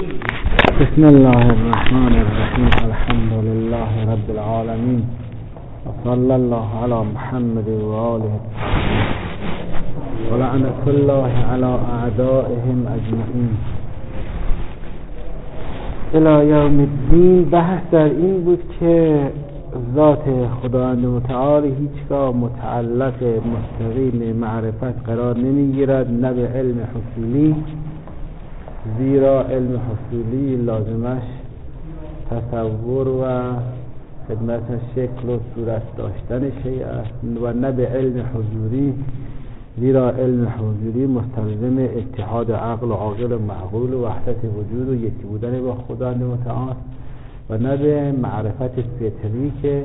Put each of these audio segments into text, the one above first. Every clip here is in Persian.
بسم الله الرحمن الرحیم. الحمد لله رب العالمین و صلی الله علی محمد و آله و لعنة الله علی اعدائهم اجمعین الی یوم الدین. بحث در این بود که ذات خداوند متعال هیچگاه متعلق مستقیم معرفت قرار نمیگیرد، نه به علم حصولی، زیرا علم حصولی لازمش تصور و خدمت شکل و صورت داشتن شیء است، و نه به علم حضوری، زیرا علم حضوری مستلزم اتحاد عقل و عاقل و معقول و وحدت وجود و یکی بودن با خداوند متعال، و نه به معرفت فطری که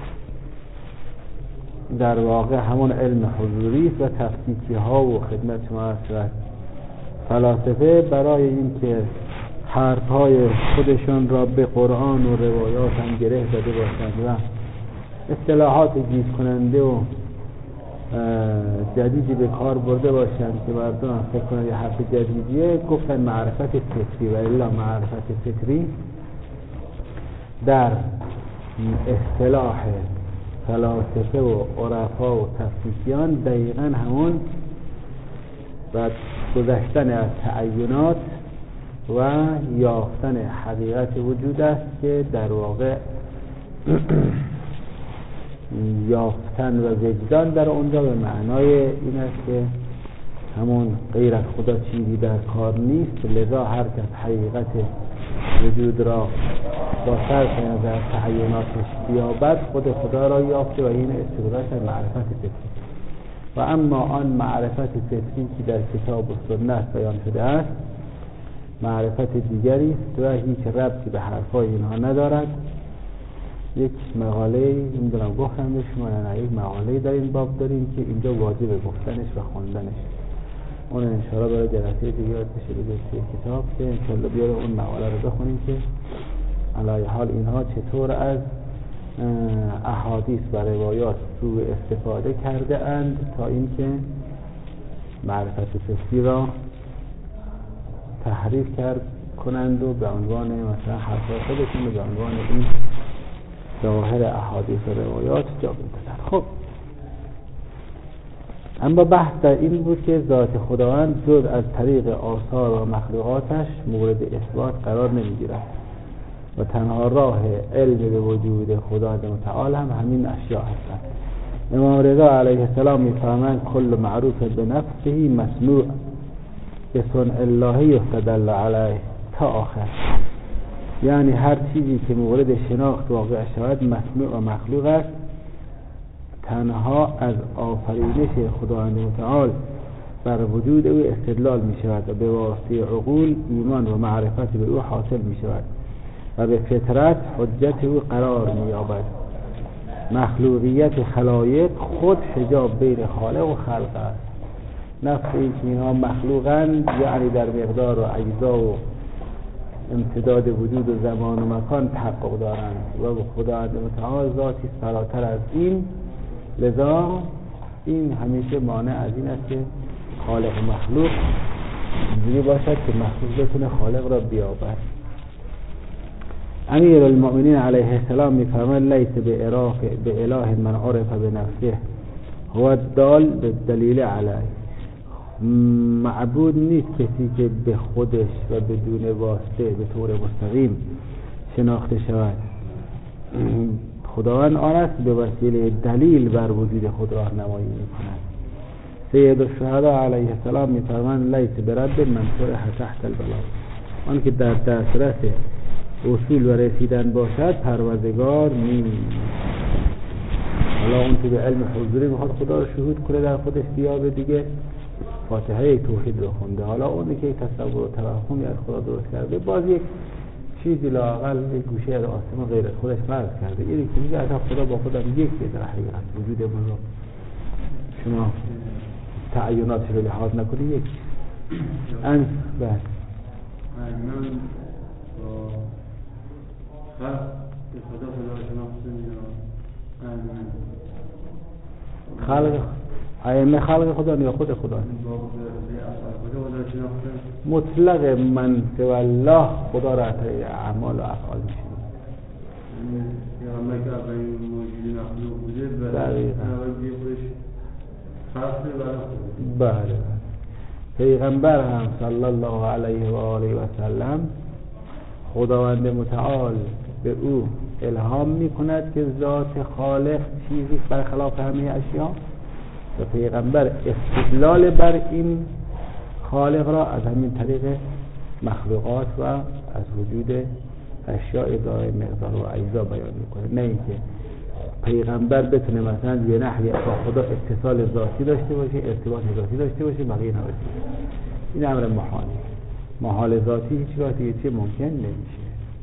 در واقع همون علم حضوری و تفکیکی ها و خدمت شما است. فلاسفه برای اینکه حرفهای خودشون را به قرآن و روایات هم گره زده باشند و اصطلاحات گیج کننده و جدیدی به کار برده باشند که مردم هم فکر کنند یه حرف جدیدیه، گفتن معرفت فطری، و الا معرفت فطری در اصطلاح فلاسفه و عرفا و تفکیکیان دقیقاً همون و گذشتن از تعینات و یافتن حقیقت وجود است که در واقع یافتن و وجدان در اونجا به معنای این است که همون غیر از خدا چیزی در کار نیست، لذا هر کس حقیقت وجود را با صرف نظر تعیناتش بیابد خود خدا را یافته و این استقرار معرفت فطری. و اما آن معرفت فطری که در کتاب و سنت بیان شده است معرفت دیگری است و هیچ ربطی به حرفای اینها ندارد. یک مقاله نمیدونم گفتم به شما یا نه، یک مقاله در این باب داریم که اینجا واجب گفتنش و خوندنش، اون انشاءالله برای جلسه دیگه یاد بشه به کتاب که انشاءالله بیاره اون مقاله رو بخونیم که علی حال اینها چطور از احادیث و روایات سوء استفاده کرده اند تا اینکه معرفت فطری را تحریف کنند و به عنوان مثلا حرفای خودشون به عنوان این ظاهر احادیث و روایات جا بندازند. خب اما بحث در این بود که ذات خداوند جز از طریق آثار و مخلوقاتش مورد اثبات قرار نمیگیرد و تنها راه علم به وجود خداوند متعال هم همین اشیاء هستند. امام رضا علیه السلام می‌فرمایند کل معروف بنفسه مصنوع بصنع الله یستدل علیه تا آخر، یعنی هر چیزی که مورد شناخت واقع شود مصنوع و مخلوق است، تنها از آفرینش خداوند متعال بر وجود او استدلال می شود و به واسطه عقول ایمان و معرفت به او حاصل می شود و به فطرت حجت او قرار می یابد. مخلوقیت خلایق خود حجاب بین خالق و خلق است. نفس این که اینها مخلوقند یعنی در مقدار و اجزا و امتداد وجود و زمان و مکان تحقق دارند و خداوند متعال ذاتی فراتر از این، لذا این همیشه مانع از این است که خالق و مخلوق اینجوری باشد که مخلوق بتونه خالق را بیابد. امیر المؤمنین علیه السلام می‌فرماید لیس به اله من عرف بنفسه هو الدال بالدلیل علیه. معبود نیست کسی که به خودش و بدون واسطه به طور مستقیم شناخته شود. خداوند آن است به وسیله دلیل بر وجود خود راهنمایی می‌کند. سید الشهدا علیه السلام می‌فرماند لیس برب من طرح تحت البلاء. آن که در دسترس اصول و رسیدن باشد پروردگار نیست. حالا اون که به علم حضوری میخواد خدا رو شهود کنه در خودش بیابه دیگه فاتحه توحید رو خونده. حالا اونی که تصور و توهم از خدا درست کرده باز یک چیزی لااقل یک گوشه از آسمان غیر از خودش فرض کرده. اینی که میگه از خدا با خودم یک در حقیقت وجود بزرگ شما تعیناتش رو لحاظ نکنی یک انس بعد خلق ائمه خلق خدا یا خود خدا؟ مطلق من سوى الله خدا را طی اعمال و افعال میشه. پیغمبر که اولین موجود مخلوق بوده دقیقاً بله. پیغمبر هم صلی الله علیه و آله و سلم خداوند متعال به او الهام میکند که ذات خالق چیزی برخلاف همه اشیا و پیغمبر استدلال بر این خالق را از همین طریق مخلوقات و از وجود اشیاء دارای مقدار و اجزا بیان میکنه. نه اینکه پیغمبر بتونه مثلا یه نحوی با خدا اتصال ذاتی داشته باشه، ارتباط ذاتی داشته باشه، بقیه نباشه. این امر محاله. محال ذاتی هیچ وقت چیزی ممکن نمیشه.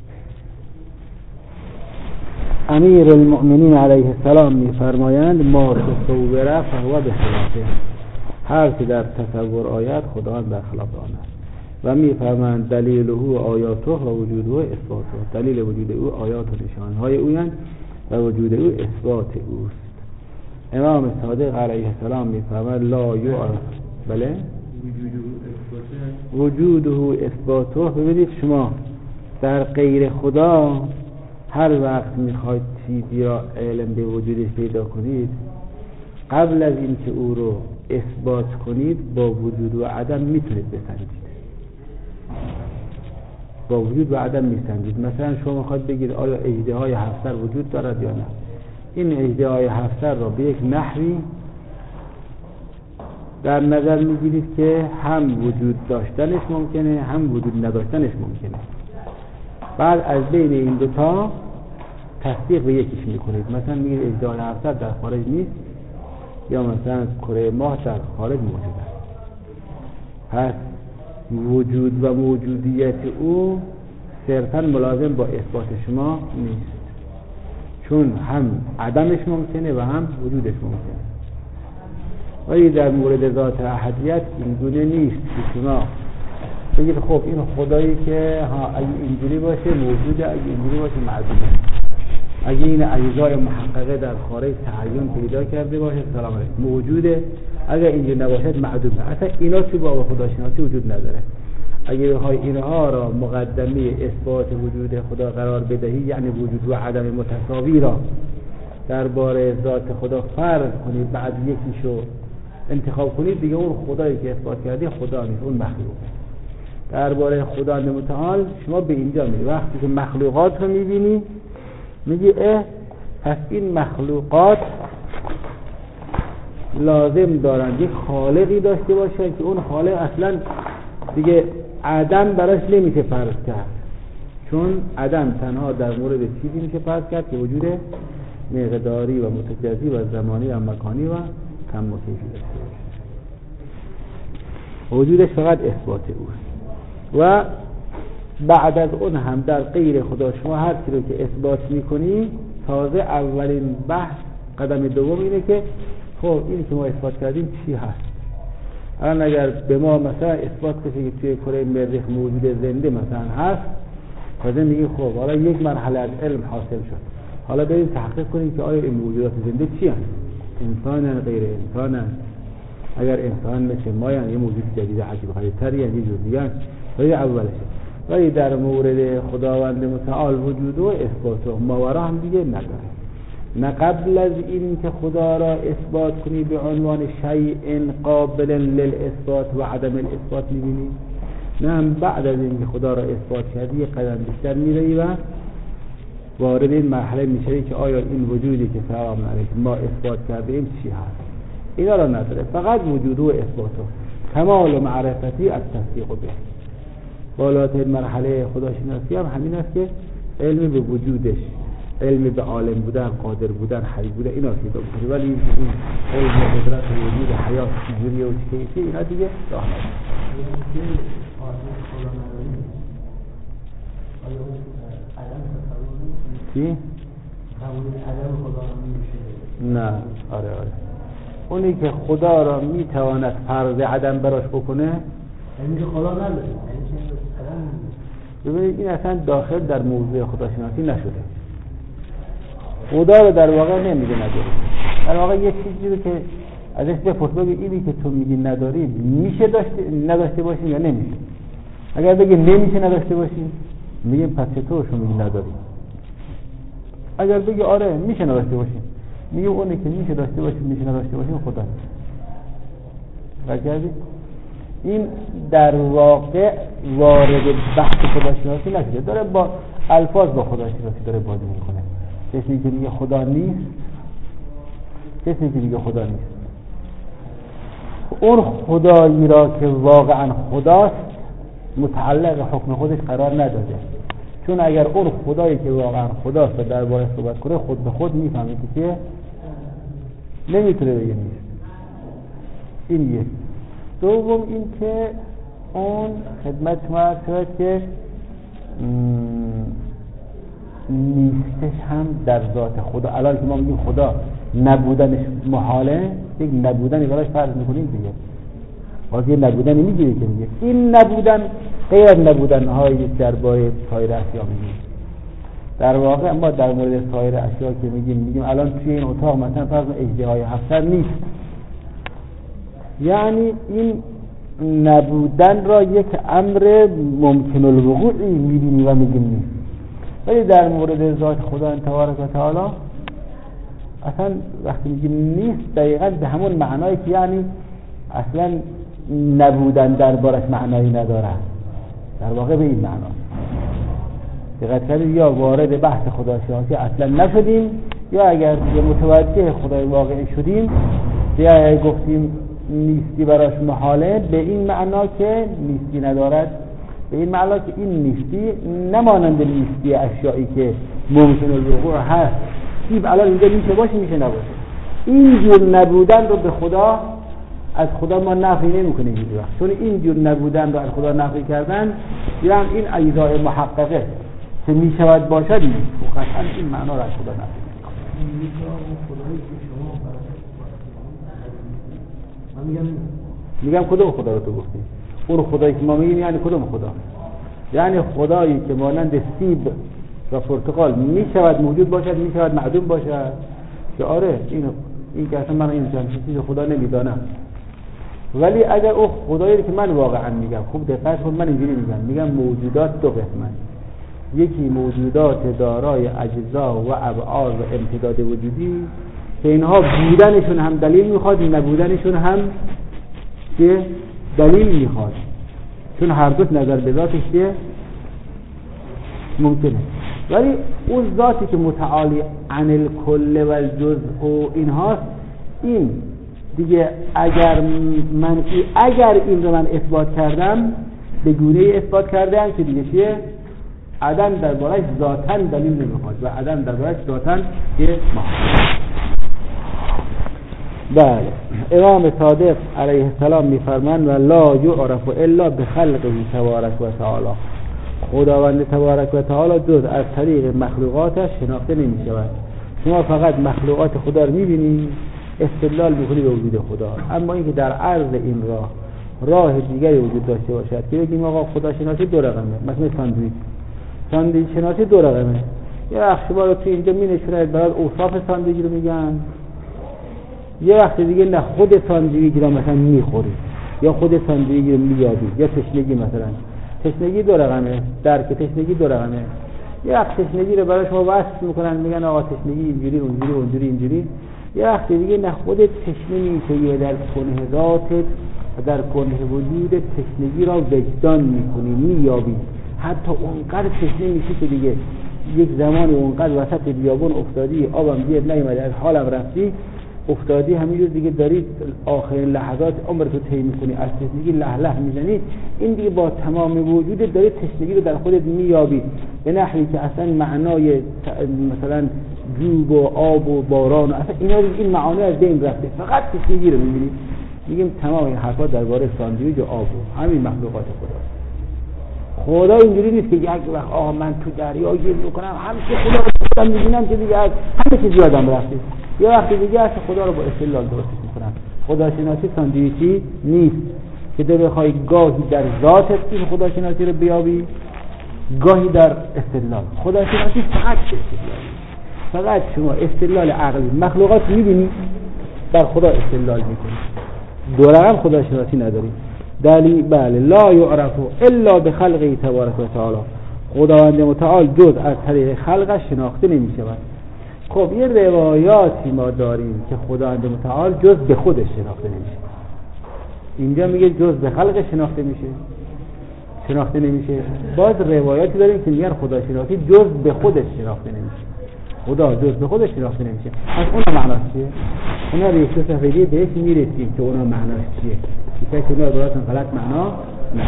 امیر المؤمنین علیه السلام میفرمایند ما تصوره فهو بخلافه، هر که در تصور آید خداوند در خلاف آن است. و میفرمایند دلیله آیاته و وجوده اثباته، دلیل وجود او آیات و نشانهای اویند و وجود او اثبات اوست. امام صادق علیه السلام میفرماید لا یعرف بله وجوده اثباته. ببینید شما در غیر خدا هر وقت میخواید چیزی را علم به وجودش پیدا کنید، قبل از اینکه او رو اثبات کنید با وجود و عدم میتونید بسنجید. با وجود و عدم میسنجید. مثلا شما میخواید بگید آیا اژدهای 7 سر وجود دارد یا نه. این اژدهای 7 سر را به یک نحوی در نظر میگیرید که هم وجود داشتنش ممکنه هم وجود نداشتنش ممکنه. بعد از بین این دوتا تصدیق به یکیش میکنید. مثلا میگید اژدهای 7 سر در خارج نیست، یا مثلا کره ماه در خارج موجود است. پس وجود و موجودیت او صرفاً ملازم با اثبات شما نیست، چون هم عدمش ممکنه و هم وجودش ممکنه. ولی در مورد ذات احدیت این گونه نیست که شما بگید خب این خدایی که اگه اینجوری باشه موجوده، اگه اینجوری باشه معدومه، اگه این اجزای محققه در خارج تعین پیدا کرده باشه سلام علیکم موجوده، اگه اینجوری نباشد معدومه. اصلا اینا تو باب خداشناسی وجود نداره. اگه بخوای اینها را مقدمه اثبات وجود خدا قرار بدهی، یعنی وجود و عدم متساوی را درباره ذات خدا فرض کنید، بعد یکیشو انتخاب کنید، دیگه اون خدایی که اثبات کردی خدا نیست، اون مخلوقه. درباره خدا متعال شما به اینجا میری، وقتی که مخلوقات رو میبینی میگی پس این مخلوقات لازم دارن یک خالقی داشته باشه که اون خالق اصلا دیگه عدم براش نمیشه فرض کرد، چون عدم تنها در مورد چیزی میشه فرض کرد که وجود مقداری و متجزی و زمانی و مکانی و کم و کیفی داشته باشه. وجودش فقط اثبات اوست. و بعد از اون هم در غیر خدا شما هر چیزی رو که اثبات میکنی، تازه اولین بحث قدم دوم اینه که خب این که ما اثبات کردیم چی هست. الان اگر به ما مثلا اثبات بشه که توی کره مریخ موجود زنده مثلا هست، تازه میگیم خب حالا یک مرحله از علم حاصل شد، حالا بریم تحقیق کنیم که آیا این موجودات زنده چی هست، انسانن غیر انسانن، اگر انسان مثل ما یعنی یه موجود جدید عجیب غریب‌تری یعنی یه جور دیگه است. ولی اولشه. ولی در مورد خداوند متعال وجود و اثبات و ماورا هم دیگه نداره. نه قبل از این که خدا را اثبات کنی به عنوان شیء قابل للاثبات و عدم الاثبات می‌بینی، نه هم بعد از این که خدا را اثبات کردی یک قدم بیشتر می‌روی و وارد این مرحله میشی که آیا این وجودی که سلام علیکم ما اثبات کردیم چی هست. اینا را نداره، فقط وجود و اثبات. کمال معرفتی از تصدیق به بالاترین مرحله خداشناسی هم همین است که علم به وجودش، علم به عالم بودن، قادر بودن، حی بودن، اینا پیدا کنه. ولی این علم قدرت وجود حیات چجوری و چه اینا دیگه راه نداره. چی؟ نه آره اونی که خدا را میتواند فرض عدم براش بکنه یعنی که خدا نداره. ببینید این اصلا داخل در موضوع خداشناسی نشده. خدا رو در واقع نمیگه نداره، در واقع یه چیزی رو که ازش بپرس بگو اینی که تو میگی نداریم میشه نداشته باشیم یا نمیشه. اگر بگی نمیشه نداشته باشیم میگیم پس چطور شما میگی نداریم. اگر بگی آره میشه نداشته باشیم میگیم اونی که میشه داشته باشیم میشه نداشته باشیم خدا نیست. این در واقع وارد بحث خداشناسی نشده، داره با الفاظ با خداشناسی داره بازی میکنه. کسی که میگه خدا نیست، کسی که میگه خدا نیست، اون خدایی را که واقعا خداست متعلق حکم خودش قرار نداده. چون اگر اون خدایی که واقعا خداست و درباره صحبت کنه خود به خود میفهمه که نمیتونه بگه نیست. این یک. دوم این که اون خدمت شما عرض شود که نیستش هم در ذات خدا. الان که ما میگیم خدا نبودنش محاله، یک نبودنی براش فرض میکنیم دیگه، باز یه نبودنی میگیره که میگه این نبودن غیر از نبودنهای درباره سایر اشیا میگیم. در واقع ما در مورد سایر اشیا که میگیم الان توی این اتاق مثلا فرض اژدهای هفت‌سر نیست، یعنی این نبودن را یک امر ممکن الوقوعی میبینی و میگیم نیست. ولی در مورد ذات خدا تبارک و تعالی اصلا وقتی میگیم نیست دقیقاً به همون معنایی که یعنی اصلا نبودن دربارش معنایی نداره، در واقع به این معنا دقت کردید. یا وارد بحث خداشناسی اصلا نشدیم، یا اگر متوجه خدای واقعی شدیم یا گفتیم نیستی براش محاله، به این معنا که نیستی ندارد، به این معنا که این نیستی نمانند نیستی اشیایی که ممکن الوقوع هست. سیب الان اینجا میشه باشه میشه نباشه. این جور نبودن رو به خدا از خدا ما نفی نمی‌کنیم هیچ وقت، چون این جور نبودن رو از خدا نفی کردن یعنی این اجزای محققه که میشود باشد نیست. قطعا این معنا رو از خدا نفی میگم کدوم خدا رو تو گفتی؟ اون خدایی که ما میگیم یعنی کدوم خدا؟ یعنی خدایی که مانند سیب و پرتقال میشود موجود باشد، میشود معدوم باشد. که آره این که اصلا من این چیز خدا نمیدانم. ولی اگر او خدایی که من واقعا میگم، خوب دقت کن، من اینجوری میگم موجودات دو قسمن. یکی موجودات دارای اجزا و ابعاد و امتداد وجودی که اینها بودنشون هم دلیل میخواد، نبودنشون هم که دلیل میخواد، چون هر دو نظر به ذاتش که ممکنه. ولی اون ذاتی که متعالی عن الکل و الجزء و اینهاست، این دیگه اگر این رو من اثبات کردم به گونه اثبات کردم که دیگه چیه؟ عدم دربارش ذاتاً دلیل نمیخواد و عدم دربارش ذاتاً که محال. بله، امام صادق علیه السلام میفرمان و لا یعرف الا بخلقه تبارک و تعالی. خداوند تبارک و تعالی جز از طریق مخلوقاتش شناخته نمیشود. شما فقط مخلوقات خدا رو میبینید، استدلال میکنی به وجود خدا، اما اینکه در عرض این راه دیگری وجود داشته باشد که بگیم آقا خدا شناسی دو رقمه، مثلا ساندویچ شناسی دو رقمه، یه وقت شما رو تو اینجا مینشونه برای اوصاف ساندویچ رو میگن، یه وقت دیگه نه خود ساندویچ رو مثلا میخوری یا خود ساندویچ رو مییابی، یا تشنگی، مثلا تشنگی دو رقمه، درک تشنگی دو رقمه. یه وقت تشنگی رو برای شما وصف میکنن میگن آقا تشنگی اینجوری اونجوری. یه وقت دیگه نه خودت تشنه میشی، در کنه ذاتت و در کنه وجود تشنگی را وجدان میکنی، مییابی. حتی اونقدر تشنه میشی که دیگه یک زمان اونقدر وسط بیابون افتادی، آبم گیر نیومده، از حالم رفتی، افتادی همینجور دیگه داری آخرین لحظات عمرتو طی میکنی، از تشنگی له میزنی. این دیگه با تمام وجودت داری تشنگی رو در خودت مییابی به نحوی که اصلا معنای مثلا جوب و آب و باران و اصلا اینا این معانی از بین رفته، فقط تشنگی رو میبینی. میگیم تمام این حرفا درباره ساندویچ و آب و همین مخلوقات خدا اینجوری نیست که یک وقت آقا من تو دریا گیر میکنم همیشه خدا رو میبینم که دیگه از همه چیز یادم رفته، یه وقت دیگه از خدا رو با استدلال درست میکنم. خداشناسی ساندویچی نیست که تو بخوای گاهی در ذاتت این خداشناسی رو بیابی، گاهی در استدلال. خداشناسی فقط استدلال، فقط شما استدلال عقلی مخلوقات میبینی، بر خدا استدلال میکنیم. دو رقم خداشناسی نداریم. دلیل بله لا یعرف الا بخلقه تبارک و تعالی، خداوند متعال جز از طریق خلقش شناخته نمیشود. خب یه روایاتی ما داریم که خداوند متعال جز به خودش شناخته نمیشه. اینجا میگه جز به خلقش شناخته نمیشه. باز روایاتی داریم که میگن خداشناسی جز به خودش شناخته نمیشه. خدا جز به خودش شناخته نمیشه. پس اون معناش چیه؟ اونا رو یک صفحه دیگه بهش میرسیم که اونا معناش چیه. که اونا براتون غلط معنا نه.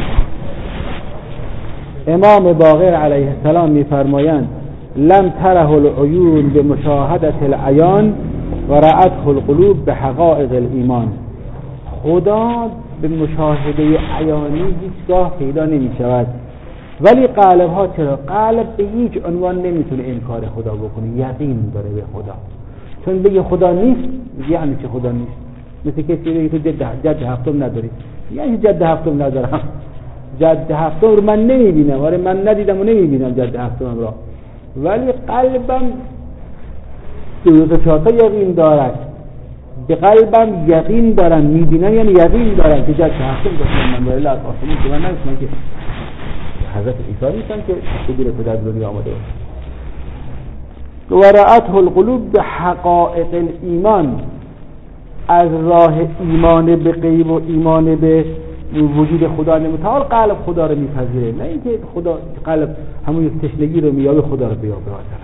امام باقر علیه السلام میفرمایند لم تره العیون بمشاهدة العیان و رأته القلوب بحقائق الایمان. خدا به مشاهده عیانی هیچگاه پیدا نمی شود، ولی قلب ها چرا؟ قلب به هیچ عنوان نمیتونه انکار خدا بکنه، یقین داره به خدا. چون بگه خدا نیست یعنی چه خدا نیست؟ مثل کسی بگه تو جد هفتم نداری، یعنی جد هفتم ندارم، جد هفتم رو من نمیبینم، آره من ندیدم و نمیبینم جد هفتم را، ولی قلبم دو تا یقین دارد، به قلبم یقین دارم میبینم، یعنی یقین دارم که جد هفتم داشتم من ولی از آسمون که من نمیشونم که حضرت عیسی نیستم که بدون پدر دنیا آمده و رأته القلوب به حقائق الایمان، از راه ایمان به غیب و ایمان به وجود خدا متعال قلب خدا رو میپذیره، نه اینکه خدا قلب همون یک تشنگی رو میابه خدا رو بیابه.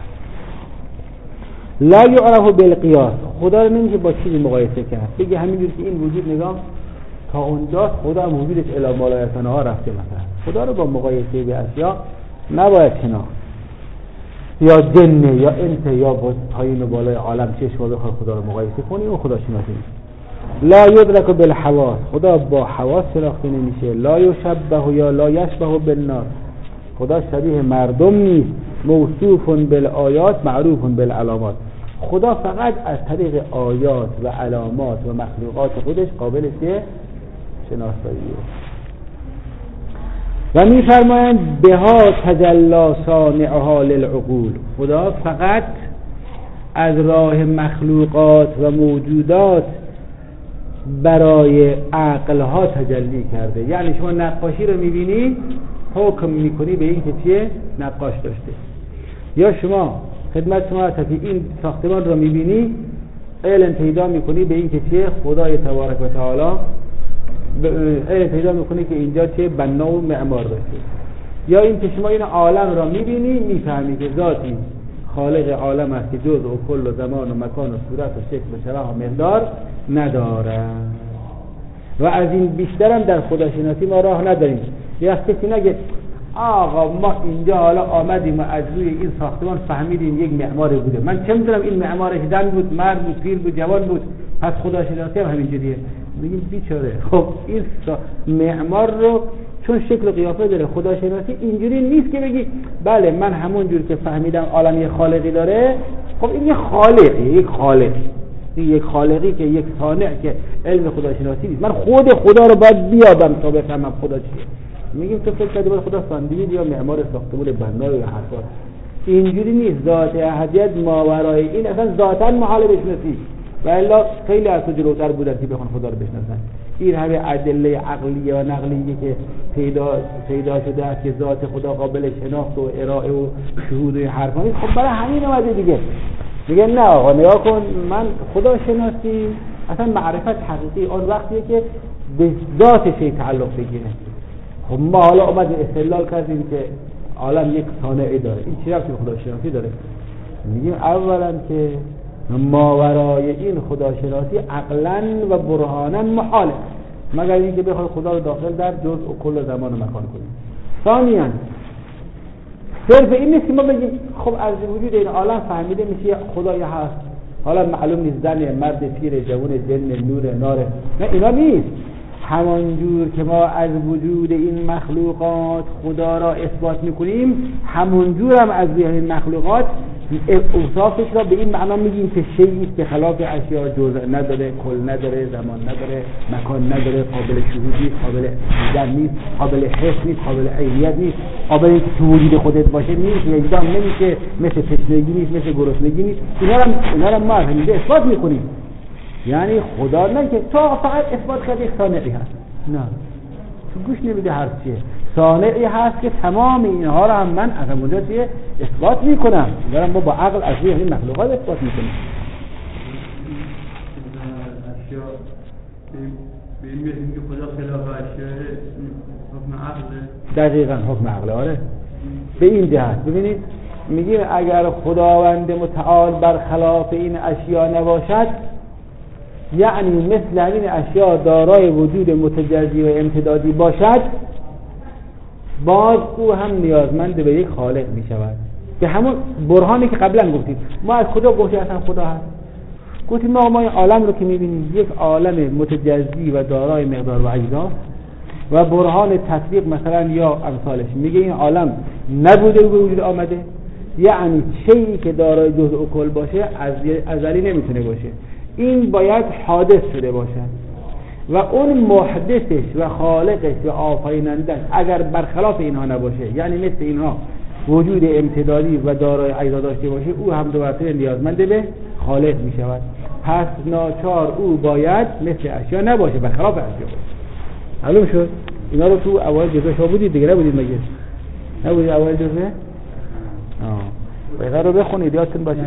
لا یعرف بالقیاس، خدا رو نمیشه با چیزی مقایسه کرد، بگه همینجور که این وجود نگاه تا اونجاست خدا هم وجودش الی مالایتانه ها رفته، مثلا خدا رو با مقایسه به اشیا نباید شناخت، یا جنه یا انت یا پایین و بالای عالم چشم بخواد خدا رو مقایسه کنی، اون خدا شناخته نیست. لا یدرک بالحواس، خدا با حواس شناخته نمیشه. لا یشبه یا لا یشبه بالناس، خدا شبیه مردم نیست. موصوف بالآیات معروف بالعلامات، خدا فقط از طریق آیات و علامات و مخلوقات خودش قابل شناساییه. و میفرمایند بها تجلی صانعها للعقول، خدا فقط از راه مخلوقات و موجودات برای عقلها تجلی کرده. یعنی شما نقاشی رو میبینی حکم میکنی به این که چیه نقاش داشته، یا شما خدمت شما که این ساختمان رو میبینی علم پیدا میکنی به این که چیه خدای تبارک و تعالی، علم پیدا میکنی که اینجا چیه بنا و معمار باشه. یا این که شما این عالم را میبینی میفهمی که ذاتی خالق عالم است که جزء و کل و زمان و مکان و صورت و شکل و شبه و مقدار نداره. و از این بیشتر هم در خداشناسی ما راه نداریم. یا کسی نگه آقا ما اینجا حالا آمدیم و از روی این ساختمان فهمیدیم یک معمار بوده، من چه میدونم این معمارش زن بود، مرد بود، پیر بود، جوان بود، پس خداشناسی هم همینجوریه. میگیم بیچاره. خب این معمار رو چون شکل و قیافه داره، خداشناسی اینجوری نیست که بگی بله من همون جور که فهمیدم عالم یک خالقی داره. خب این یک خالقی، یک خالقی که یک صانع که علم خداشناسی نیست. من خود خدا رو باید بیابم تا بفهمم خدا چیه. میگیم تو فکر کردی باید خدا ساندویچ یا معمار ساختمان بنا یا حرفا، اینجوری نیست. ذات احدیت ماورای این اصلا ذاتاً محال بشناسی، و الا خیلی از تو جلوتر بودن که بخوان خدا رو بشناسن. این همه ادله عقلیه و نقلیه که پیدا شده است که ذات خدا قابل شناخت و ارائه و شهود و حرفا نیست. خب برای همین اومده دیگه میگه نه آقا نگاه کن، من خدا شناسی اصلا معرفت حقیقی اون وقتیه که به ذات شی تعلق بگیره. خب ما حالا اومدیم استدلال کردیم که عالم یک صانعی داره، این چی ربطی به خداشناسی داره؟ میگیم اولا که ماورای این خداشناسی عقلا و برهانا محاله، مگر اینکه بخواد خدا رو داخل در جزء و کل زمان و مکان کنیم. ثانیاً صرف این نیست که ما بگیم خب از وجود این عالم فهمیده میشه خدای هست، حالا معلوم نیست زن، مرد، پیر، جوان، جن، نور، ناره، نه اینا نیست. همانجور که ما از وجود این مخلوقات خدا را اثبات میکنیم، همونجور هم از این مخلوقات اوصافش را به این معنا میگیم که شیئی است که خلاف اشیاء جزء نداره، کل نداره، زمان نداره، مکان نداره، قابل شهود نیست، قابل دیدن نیست، قابل حس نیست، قابل عینیت نیست، قابل اینکه تو وجود خودت باشه نیست، وجدان نمیشه، مثل تشنگی نیست، مثل گرسنگی نیست. اینا را ما همینجا اثبات میکنیم. یعنی خدا نه که تو فقط اثبات کردی صانعی هست، نه تو گوش نمیده هر چیه صانعی هست که تمام اینها رو هم من از اونجا اثبات میکنم، دارم ما با عقل از این مخلوقات اثبات میکنم. اشیا به این میگه که خدا خلاف اشیا حکم عقله. دقیقاً حکم عقله. آره به این جهت ببینید میگیم اگر خداوند متعال برخلاف این اشیا نباشد، یعنی مثل این اشیا دارای وجود متجزی و امتدادی باشد، باز او هم نیازمند به یک خالق می شود. به همون برهانی که قبلا گفتیم ما از خدا گفتیم اصلا خدا هست، گفتیم ما این عالم رو که می بینیم یک عالم متجزی و دارای مقدار و اجزاست و برهان تطبیق مثلا یا امثالش میگه این عالم نبوده و به وجود آمده، یعنی چیزی که دارای جزء و کل باشه ازلی نمیتونه باشه، این باید حادث شده باشه و اون محدثش و خالقش و آفرینندش اگر برخلاف اینها نباشه، یعنی مثل اینها وجود امتدادی و دارای اجزا داشته باشه، او هم دو مرتبه نیازمند به خالق می شود. پس ناچار او باید مثل اشیا نباشه، برخلاف اشیا باشه. معلوم شد؟ اینا رو تو اول جزء شما بودید دیگه، نبودید مگه؟ نبودید اول جزء؟ بقیه رو بخونید یادتون باشه.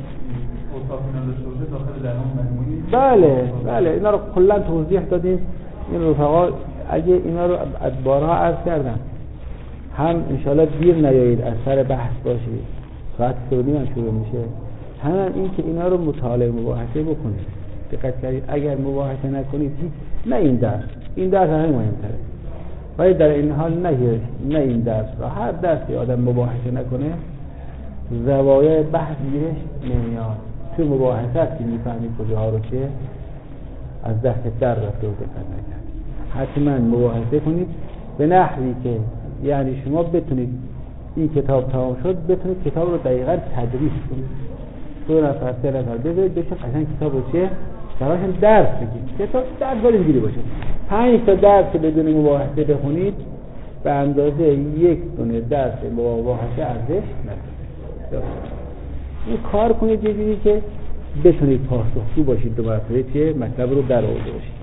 بله اینا رو کلا توضیح دادیم. این رفقا اگه اینا رو بارها عرض کردم، هم انشالله دیر نیایید از سر بحث باشید، ساعت 3:30 هم شروع میشه، هم این که اینا رو مطالعه مباحثه بکنید. دقت کردید اگر مباحثه نکنید نه این درس همه مهمتره، ولی در این حال نه این درس را هر درسی آدم مباحثه نکنه زوایای بحث گیرش نمیاد. تو مباحثه که میفهمید کجاها رو که از دست در رفته و دقت نکرد. حتما مباحثه کنید به نحوی که یعنی شما بتونید این کتاب تمام شد بتونید کتاب رو دقیقاً تدریس کنید. 2 نفر 3 نفر بذارید بشه قشنگ کتاب رو چه براشون درس بگید. کتاب درس اینجوری باشه 5 تا درس بدون مباحثه بخونید به اندازه 1 دونه درس مباحثه ارزش نداره. این کار کنید یه جوری که بتونید پاسخگو باشید دو مرتبه چه مطلب رو در آورده باشید.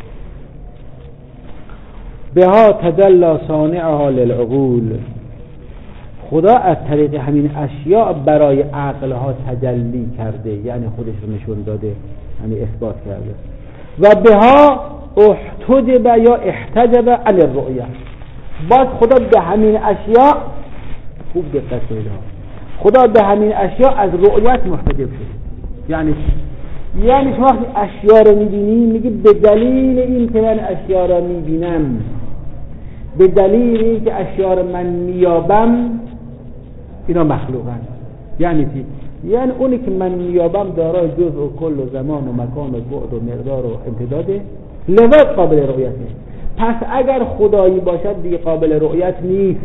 بها تجلی صانعها للعقول، خدا از طریق همین اشیاء برای عقلها تجلی کرده، یعنی خودش رو نشون داده، یعنی اثبات کرده. و بها احتجب یا احتجب عن الرؤیه، باز خدا به همین اشیاء خوب دقت کنید، خدا به همین اشیاء از رؤیت محتجب شد. یعنی شما وقتی اشیاء رو میبینی میگی به دلیل این که من اشیاء رو میبینم، به دلیل این که اشیاء رو من میابم اینا مخلوقن. یعنی چی؟ یعنی اونی که من میابم دارای جزء و کل و زمان و مکان و بعد و مقدار و امتداده، لذا قابل رؤیته. پس اگر خدایی باشد دیگه قابل رؤیت نیست.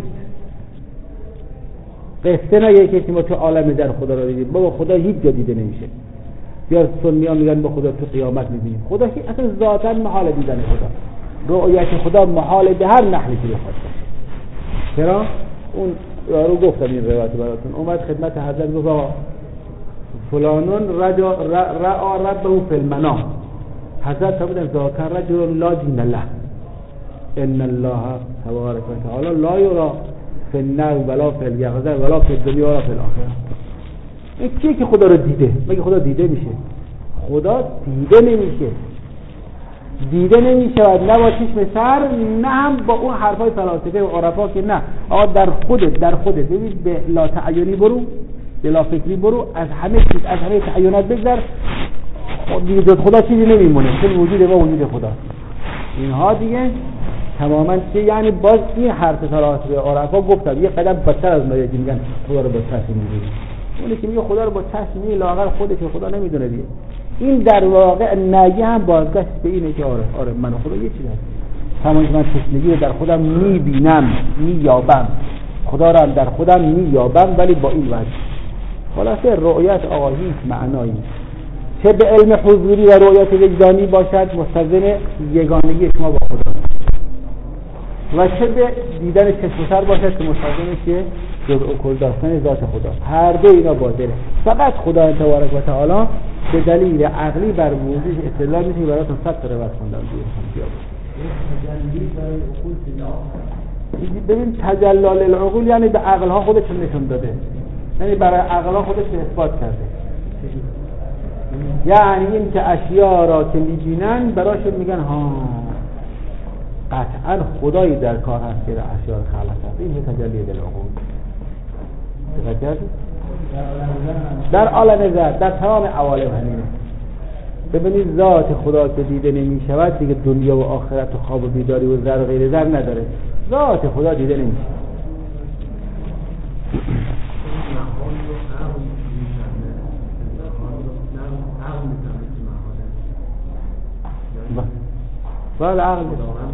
قصه نه کسی ما تو عالم در خدا رو دیدیم، بابا خدا هیچ جا دیده نمیشه. یا سنی‌ها میگن با خدا تو قیامت میبینیم، خدا که اصلا ذاتاً محال دیدن خدا، رؤیت خدا محال به هر نحوی که بخواد. چرا؟ اون رو گفتم این روایت براتون، اومد خدمت حضرت گفت فلانون رأى ربه فی المنام، حضرت فرمودن ذاک رجل لا دین له، ان الله تبارک و تعالی لا یرى فی النوم ولا فی اليقظه ولا فی الدنیا ولا فی الاخره. این کیه که خدا رو دیده؟ مگه خدا دیده میشه؟ خدا دیده نمیشه نه با چشم سر، نه هم با اون حرفای فلاسفه و عرفا که نه آقا در خودت ببین، به لا تعینی برو، به لا فکری برو، از همه تعینات بگذر، دیگه خدا چیزی نمیمونه، چون وجود ما وجود خدا. اینها دیگه تماما چه یعنی باز این حرف فلاسفه و عرفا گفتم یه قدم بدتر از مایه میگن خدا رو با چشم میبینی. اونی که میگه خدا رو با چشم میبینی لااقل خودش خدا نمیدونه دیگه. این در واقع نگه هم بازگشت به اینه که آره من خدا یه چیز هست، همون که من تشنگی رو در خودم میبینم مییابم، خدا رو هم در خودم مییابم، ولی با این وجه. خلاصه رؤیت آقا هیچ معنایی چه به علم حضوری و رؤیت وجدانی باشد مستلزم یگانگی شما با خدا. و چه به دیدن چشم و سر باشد که مستلزم چیه؟ جزء کل داشتن ذات خدا. هر دو اینا باطله. فقط خدا تبارک و تعالی به دلیل عقلی بر وجودش استدلال میشه. براتون 100 تا روایت خوندم دیگه. ببین تجلال العقول یعنی به عقل ها خودش نشون داده، یعنی برای عقل ها خودش اثبات کرده. یعنی این که اشیاء را که میبینن براشون میگن ها قطعا خدایی در کار هست که اشیاء را خلق کرده. این تجلی العقول. دقت کردید؟ در عالم ذات، در تمام عوالم همینه. ببینید ذات خدا که دیده نمی شود دیگه دنیا و آخرت و خواب و بیداری و زر و غیر زر نداره. ذات خدا دیده نمی شود. بله عقل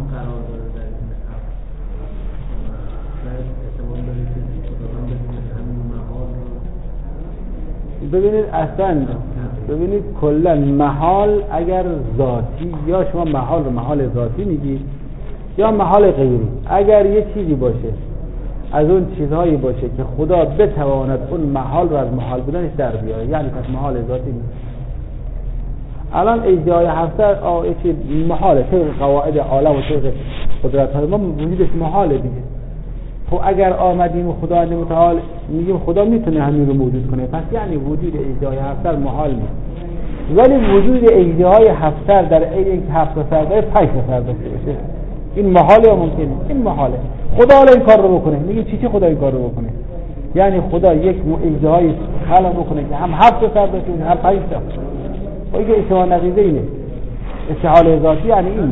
ببینید اصلا ببینید کلا محال اگر ذاتی یا شما محال رو محال ذاتی میگید یا محال غیری. اگر یه چیزی باشه از اون چیزهایی باشه که خدا بتواند اون محال رو از محال بودنش در بیاره یعنی پس محال ذاتی نیست. الان اجزای هفته چی محاله طبق قواعد عالم و طبق قدرت های ما وجودش محاله دیگه. خب اگر آمدیم و خداوند متعال میگیم خدا میتونه همین رو موجود کنه پس یعنی وجود اجزای هفته محال نیست. ولی وجود اجزای هفته در عین اینکه 7 سر داره 5 سر داشته باشه این محاله یا ممکنه؟ این محاله. خدا حالا این کار رو بکنه میگیم چی خدا این کار رو بکنه؟ یعنی خدا یک اجزای خلق بکنه که هم 7 سر داشته باشه هم 5 سر. این که اشتباه نقیضه اینه. استحاله ذاتی یعنی این.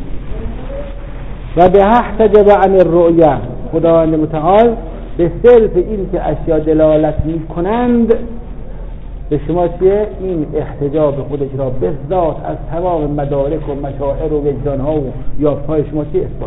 و به احتجب عن الرؤیا خداوند متعال به صرف این که اشیاء دلالت می کنند به شما چیه؟ این احتجاب خودش را به ذات از تمام مدارک و مشاعر و وجدان ها و یافت های شما چیه اثبات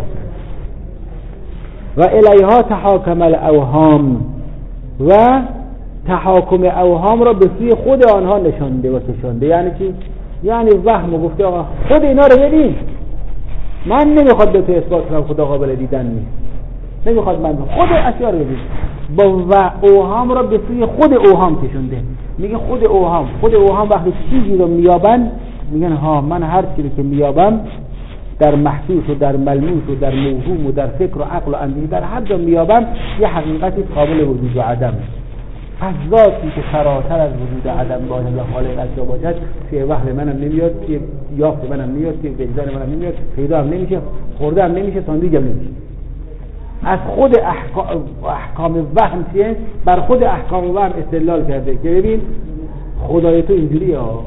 و الیها تحاکم الاوهام و تحاکم اوهام را به سوی خود آنها نشانده و کشانده. یعنی چی؟ یعنی وهم و گفته آقا خود اینا رو ببین، من نمیخواد به تو اثبات کنم خدا قابل دیدن نیست، نمیخواد من خود اشیاء رو ببین. با اوهام را به سوی خود اوهام کشانده. میگه خود اوهام وقتی چیزی رو میابن میگن ها من هر چیزی که میابم در محسوس و در ملموس و در موهوم و در فکر و عقل و اندیشه در هر جا میابم یه حقیقتی قابل وجود و عدم. از ذاتی که فراتر از وجود عدم باید و خالق اشیا باشد توی وهم منم نمیاد، توی یافت منم نمیاد، توی وجدان منم نمیاد، پیدا هم نمیشه، خورده هم نمیشه، ساندویچ هم نمیشه. از خود احکام وهم چیه؟ بر خود احکام وهم استدلال کرده که ببین خدای تو اینجوری ها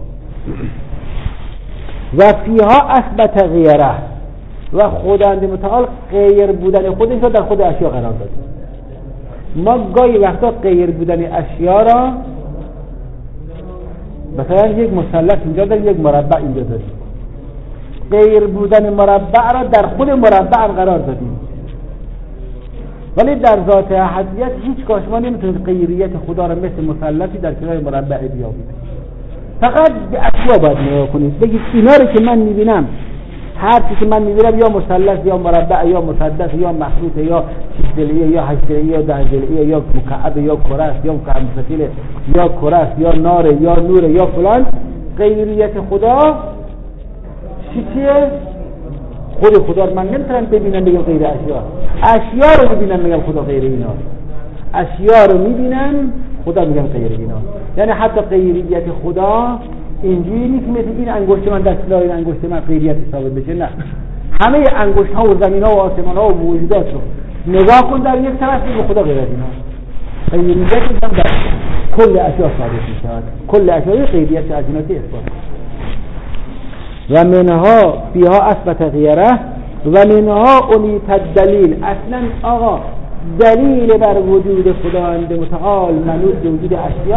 و فیها اثبت غیره و خداوند متعال غیر بودن خودش را در خود اشیا قرار داده. ما گاهی وقتا غیر بودن اشیا را مثلا یک مثلث اینجا داریم یک مربع اینجا داریم، غیر بودن مربع را در خود مربع قرار دادیم ولی در ذات احدیت هیچ کاش ما نمیتونید غیریت خدا را مثل مثلثی در کنار مربع بیابید. فقط به اشیا باید نگاه کنید بگید اینا رو که من میبینم هر چیزی که من میبینم یا مثلث یا مربع یا مسدس یا مخروط یا شیش‌ضلعی یا هشت‌ضلعی یا ده‌ضلعی یا مکعب یا کره است یا مکعب مستطیل یا کره است یا نار یا نور یا فلان. غیریت خدا چیه؟ خود خدا رو من نمیتونم ببینم بگم غیر اشیا رو ببینم بگم خدا غیر اینا، اشیا رو میبینم خدا میگم غیر اینا. یعنی حتی غیریت خدا اینجوری نیست مثل این انگشت من دست این انگشت من غیریت ثابت بشه، نه، همه انگشت ها و زمین ها و آسمان ها و موجودات رو نگاه کن در یک طرف به خدا غیر از اینا. غیریت هم در کل اشیا ثابت میشود، کل اشیا غیریت ازیناتی اثبات و منها فیها اثبت غیره و منها انیت الدلیل. اصلا آقا دلیل بر وجود خداوند متعال منوط به وجود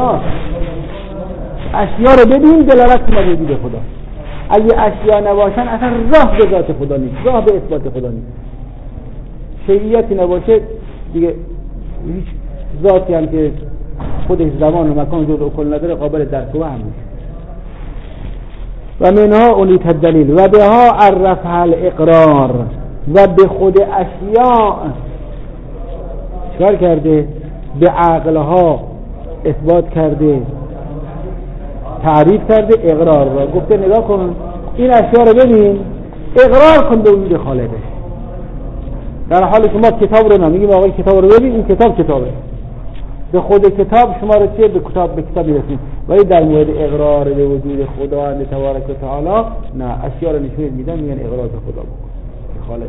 اشیا رو ببین دلالت کنه به وجود خدا. اگه اشیا نباشن اصلا راه به ذات خدا نیست، راه به اثبات خدا نیست. شیعیتی نباشه دیگه هیچ ذاتی هم که خودش زمان و مکان جزء کل نداره قابل درک و هم نیست. و منها انیت الدلیل و بها عرفها الاقرار و به خود اشیاء چکار کرده؟ به عقلها اثبات کرده، تعریف کرده اقرار را. گفته نگاه کن این اشیاء رو ببین، اقرار کن به وجود خالقش. در حالی که ما کتاب رو نمیگیم آقای کتاب رو ببین، این کتابه، به خود کتاب شما رو چه به کتاب میرسیم، ولی در مورد اقرار به وجود خداوند تبارک و تعالی نه، اشیاء رو نشون میدن، میگن اقرار به خدا بکن، به خالقش.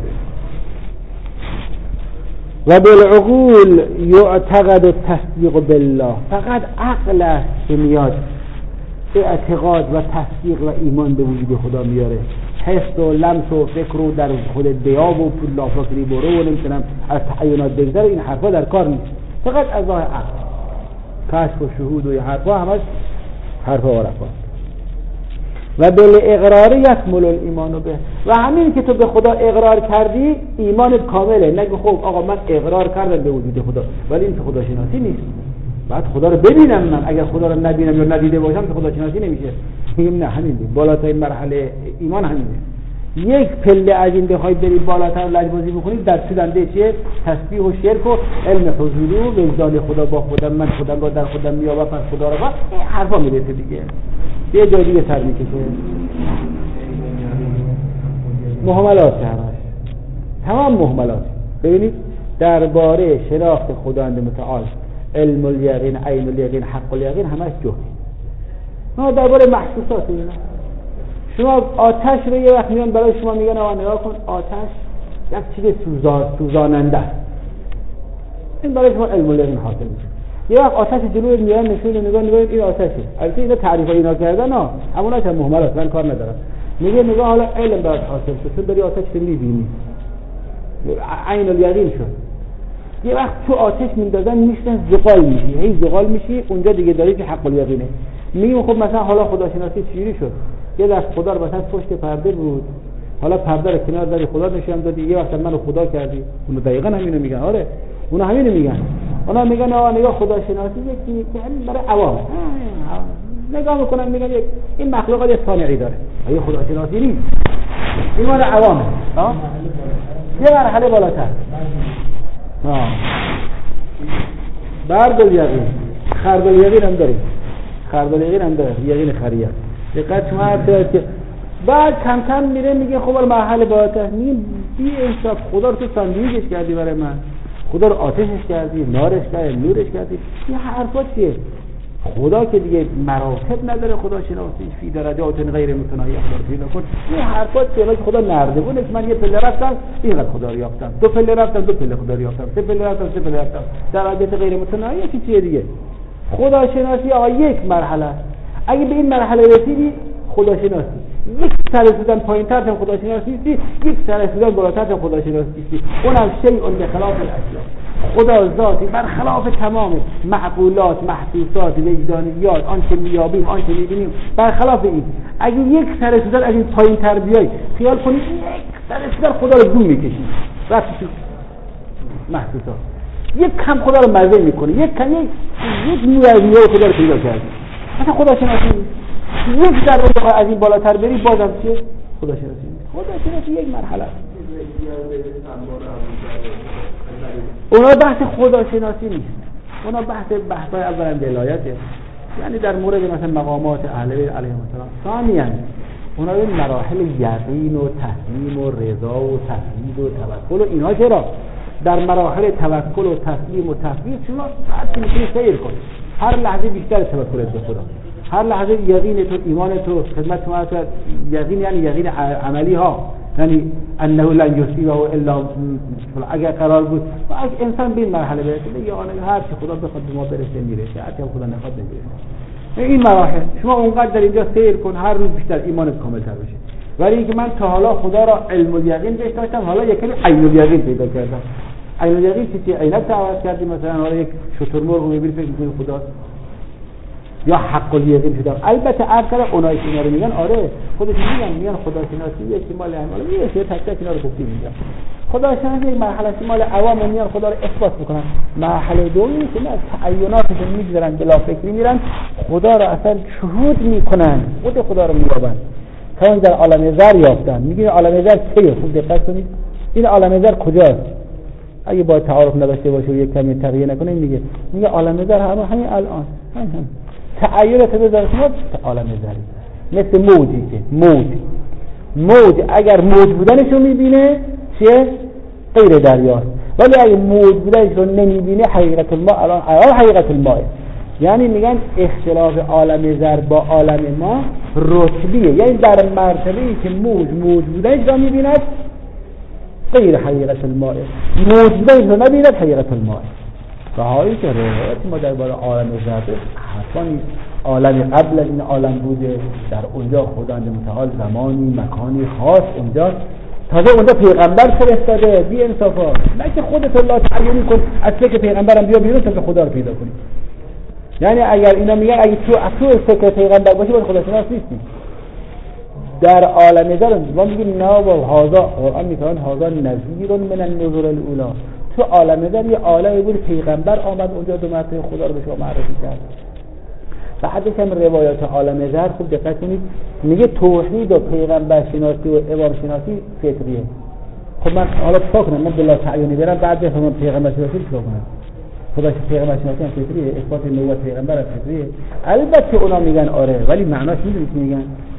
و بالعقول یعتقد التصدیق بالله، فقط عقل است که میاد اعتقاد و تصدیق و ایمان به وجود خدا میاره. حس و لمس و فکر و در خود دیاب و لافاکری برو و نمیتونم از تعینات بگذر، این حرفا در کار نیست، فقط از راه عقل، کشف و شهود و این حرفا همش حرفا و رفا. و بالاقرار یکمل الایمان به، و همین که تو به خدا اقرار کردی ایمانت کامله. نگو خب آقا من اقرار کردم به وجود خدا ولی این که خدا شناسی نیست، بعد خدا رو ببینم، من اگر خدا رو نبینم یا ندیده باشم که خدا شناسی نمیشه. میگم نه، همین دی بالاترین مرحله ایمان همینه. یک پله از این بخواید برید بالاتر لجبازی بکنید در سودنده چیه؟ تسبیح و شرک و علم حضور و وجدان خدا با خودم، من خودم را در خودم میابم، پس خدا را با این حرفا میرسه دیگه، یه جای دیگه سر میکشه. مهملات همش، تمام مهملات. ببینید درباره شناخت خداوند متعال، علم الیقین، عین الیقین، حق الیقین، همش جهل. ما درباره محسوسات اینا، شما آتش رو یه وقت میان برای شما میگن آقا نگاه کن آتش یک چیز سوزاننده است، این برای شما علم الیقین حاصل میشه. یه وقت آتش جلوی میان نشون نگاه این آتشه. البته اینا تعریف اینا کردن ها، هموناش هم مهملات، من کار ندارم. میگه نگاه حالا علم برات حاصل شد، چون داری آتش رو میبینی، عین الیقین شد. یه وقت تو آتش میندازن میشن زغال میشی، هی زغال میشی، اونجا دیگه داری که حق الیقینه. میگیم خب مثلا حالا خداشناسی چجوری شد؟ یه دست خدا رو مثلا پشت پرده بود، حالا پرده رو کنار داری خدا نشون دادی، یه وقت منو خدا کردی. اون دقیقاً همینو میگن. آره اونا همینو میگن. اونا میگن آقا نگاه خداشناسی یکی برای عوام نگاه میکنن، میگن این مخلوقات یه صانعی داره، آیا خداشناسی نیست؟ این مال عوامه. یه مرحله بالاتر. بردل یقین، خردل یقین هم داریم، خردل یقین هم داره، یقین خریه. دقت شما هست که بعد کم کم میره میگه خب مرحله بالاتر، میگیم بی انصاف خدا رو تو ساندویچش کردی برای من، خدا رو آتشش کردی، نارش کردی، نورش کردی. این حرفا چیه؟ خدا که دیگه مراتب نداره، خدا شناسی فی درجات غیر متناهیه پیدا کن. این حرفا چیه؟ که خدا نردبونه که من یه پله رفتم اینقدر خدا رو یافتم، دو پله رفتم دو پله خدا رو یافتم، سه پله رفتم سه پله رفتم. درجات غیر متناهیه چیه دیگه؟ خدا شناسی آقا یک مرحله است. اگه به این مرحله رسیدی خدا شناسی، یک سر رسیدن پایین‌تر هم خدا شناسی نیستی، یک سر رسیدن بالاتر هم خدا شناسی نیستی. اونم شیء بخلاف الاشیاء. خدا ذاتی برخلاف تمام معقولات، محسوسات، وجدانیات، آنچه میابیم، آنچه میبینیم، برخلاف این. اگه یک سر رسیدن از این پایین‌تر بیای، خیال کنید یک سر رسیدن خدا رو دور میکشی. رفت تو محسوسات. یک کم خدا رو مزه میکنه، یک کم یک نیازیه خدا رو پیدا کردی. مثلا خدا شناسی یک ذره از این بالاتر بری بازم چیه؟ خدا شناسی. خدا شناسی یک مرحله است. اونا بحث خدا شناسی نیست، اونا بحث اولا ولایته، یعنی در مورد مثلا مقامات اهل بیت علیهم السلام. ثانیاً اونا این مراحل یقین و تسلیم و رضا و تفویض و توکل و اینا. چرا در مراحل توکل و تسلیم و تفویض شما بعد میتونی سیر کنی، هر لحظه بیشتر توکلت به خدا، هر لحظه یقین تو، ایمان تو، خدمت شما هست. یقین یعنی یقین عملی ها، یعنی انه لن یصیبه الا اگر قرار بود و اگه انسان به این مرحله برسه یا هر چی خدا بخواد به ما برسه میرسه، هر چی خدا نخواد نمیرسه. این مراحل شما اونقدر در اینجا سیر کن، هر روز بیشتر ایمانت کاملتر بشه. ولی اینکه من تا حالا خدا را علم الیقین بهش داشتم، حالا یک کمی عین الیقین پیدا کردم. عین الیقین چیه؟ عینک عوض کردی، مثلا حالا یک شترمرغ رو میبینی فکر می‌کنی خداست، یا حق الیقین شدم. البته اکثر اونایی که اینا رو میگن آره خودشون میگن خدا شناسی یکی مال اعمال، میشه تک تک اینا رو گفتیم اینجا. خدا شناسی یک مرحله مال عوام میان خدا رو اثبات میکنن. مرحله دومی که از تعیناتشون میگذرن، بلا فکری میرن خدا رو اصلا شهود میکنن، خود خدا رو مییابن. تا در عالم ذر یافتن. میگه عالم ذر چیه؟ خوب دقت کنید. این عالم ذر کجاست؟ اگه با تعارف نداشته باشه و یک کمی تغییر نکنه میگه عالم ذر همین الان همین تعیرت بذاره شما عالم ذری مثل موجی که موج اگر موج بودنشو میبینه چیه؟ غیر دریاست. ولی اگه موج بودنشو نمیبینه حقیقت الماء الان حقیقت الماء. یعنی میگن اختلاف عالم ذر با عالم ما رتبیه، یعنی در مرتبه‌ای که موج بودنش رو میبیند غیر حقیقت الماء، موج بودنش رو نبیند حقیقت الماء. بهایی که روایت ما درباره عالم ذر حتما عالم قبل این عالم بوده، در اونجا خداوند متعال زمانی مکانی خاص اونجا، تازه اونجا پیغمبر فرستاده. بی انصافا نه که خودت الله تعیین کن از که پیغمبرم بیا بیرون تا خدا رو پیدا کنی. یعنی اگر اینا میگن اگه تو فکر پیغمبر باشه باید خدا شناس نیستی. در عالم ذر ما میگیم نه با هذا قرآن میگه هذا نذیر من النذور الاولی. تو عالم ذر یه عالمی بود پیغمبر آمد اونجا دو مرتبه خدا رو به شما معرفی کرد. بعدش هم روایات عالم ذر خوب دقت کنید میگه توحید و پیغمبر شناسی و امام شناسی فطریه. خب من حالا چیکار کنم؟ من بلا تعیینی برم بعد بفهمم پیغمبر شناسی چیکار کنم؟ خدا پیغمبر شناسی هم فطریه، اثبات نبوت پیغمبر هم فطریه. البته اونا میگن آره، ولی معناش میدونید چی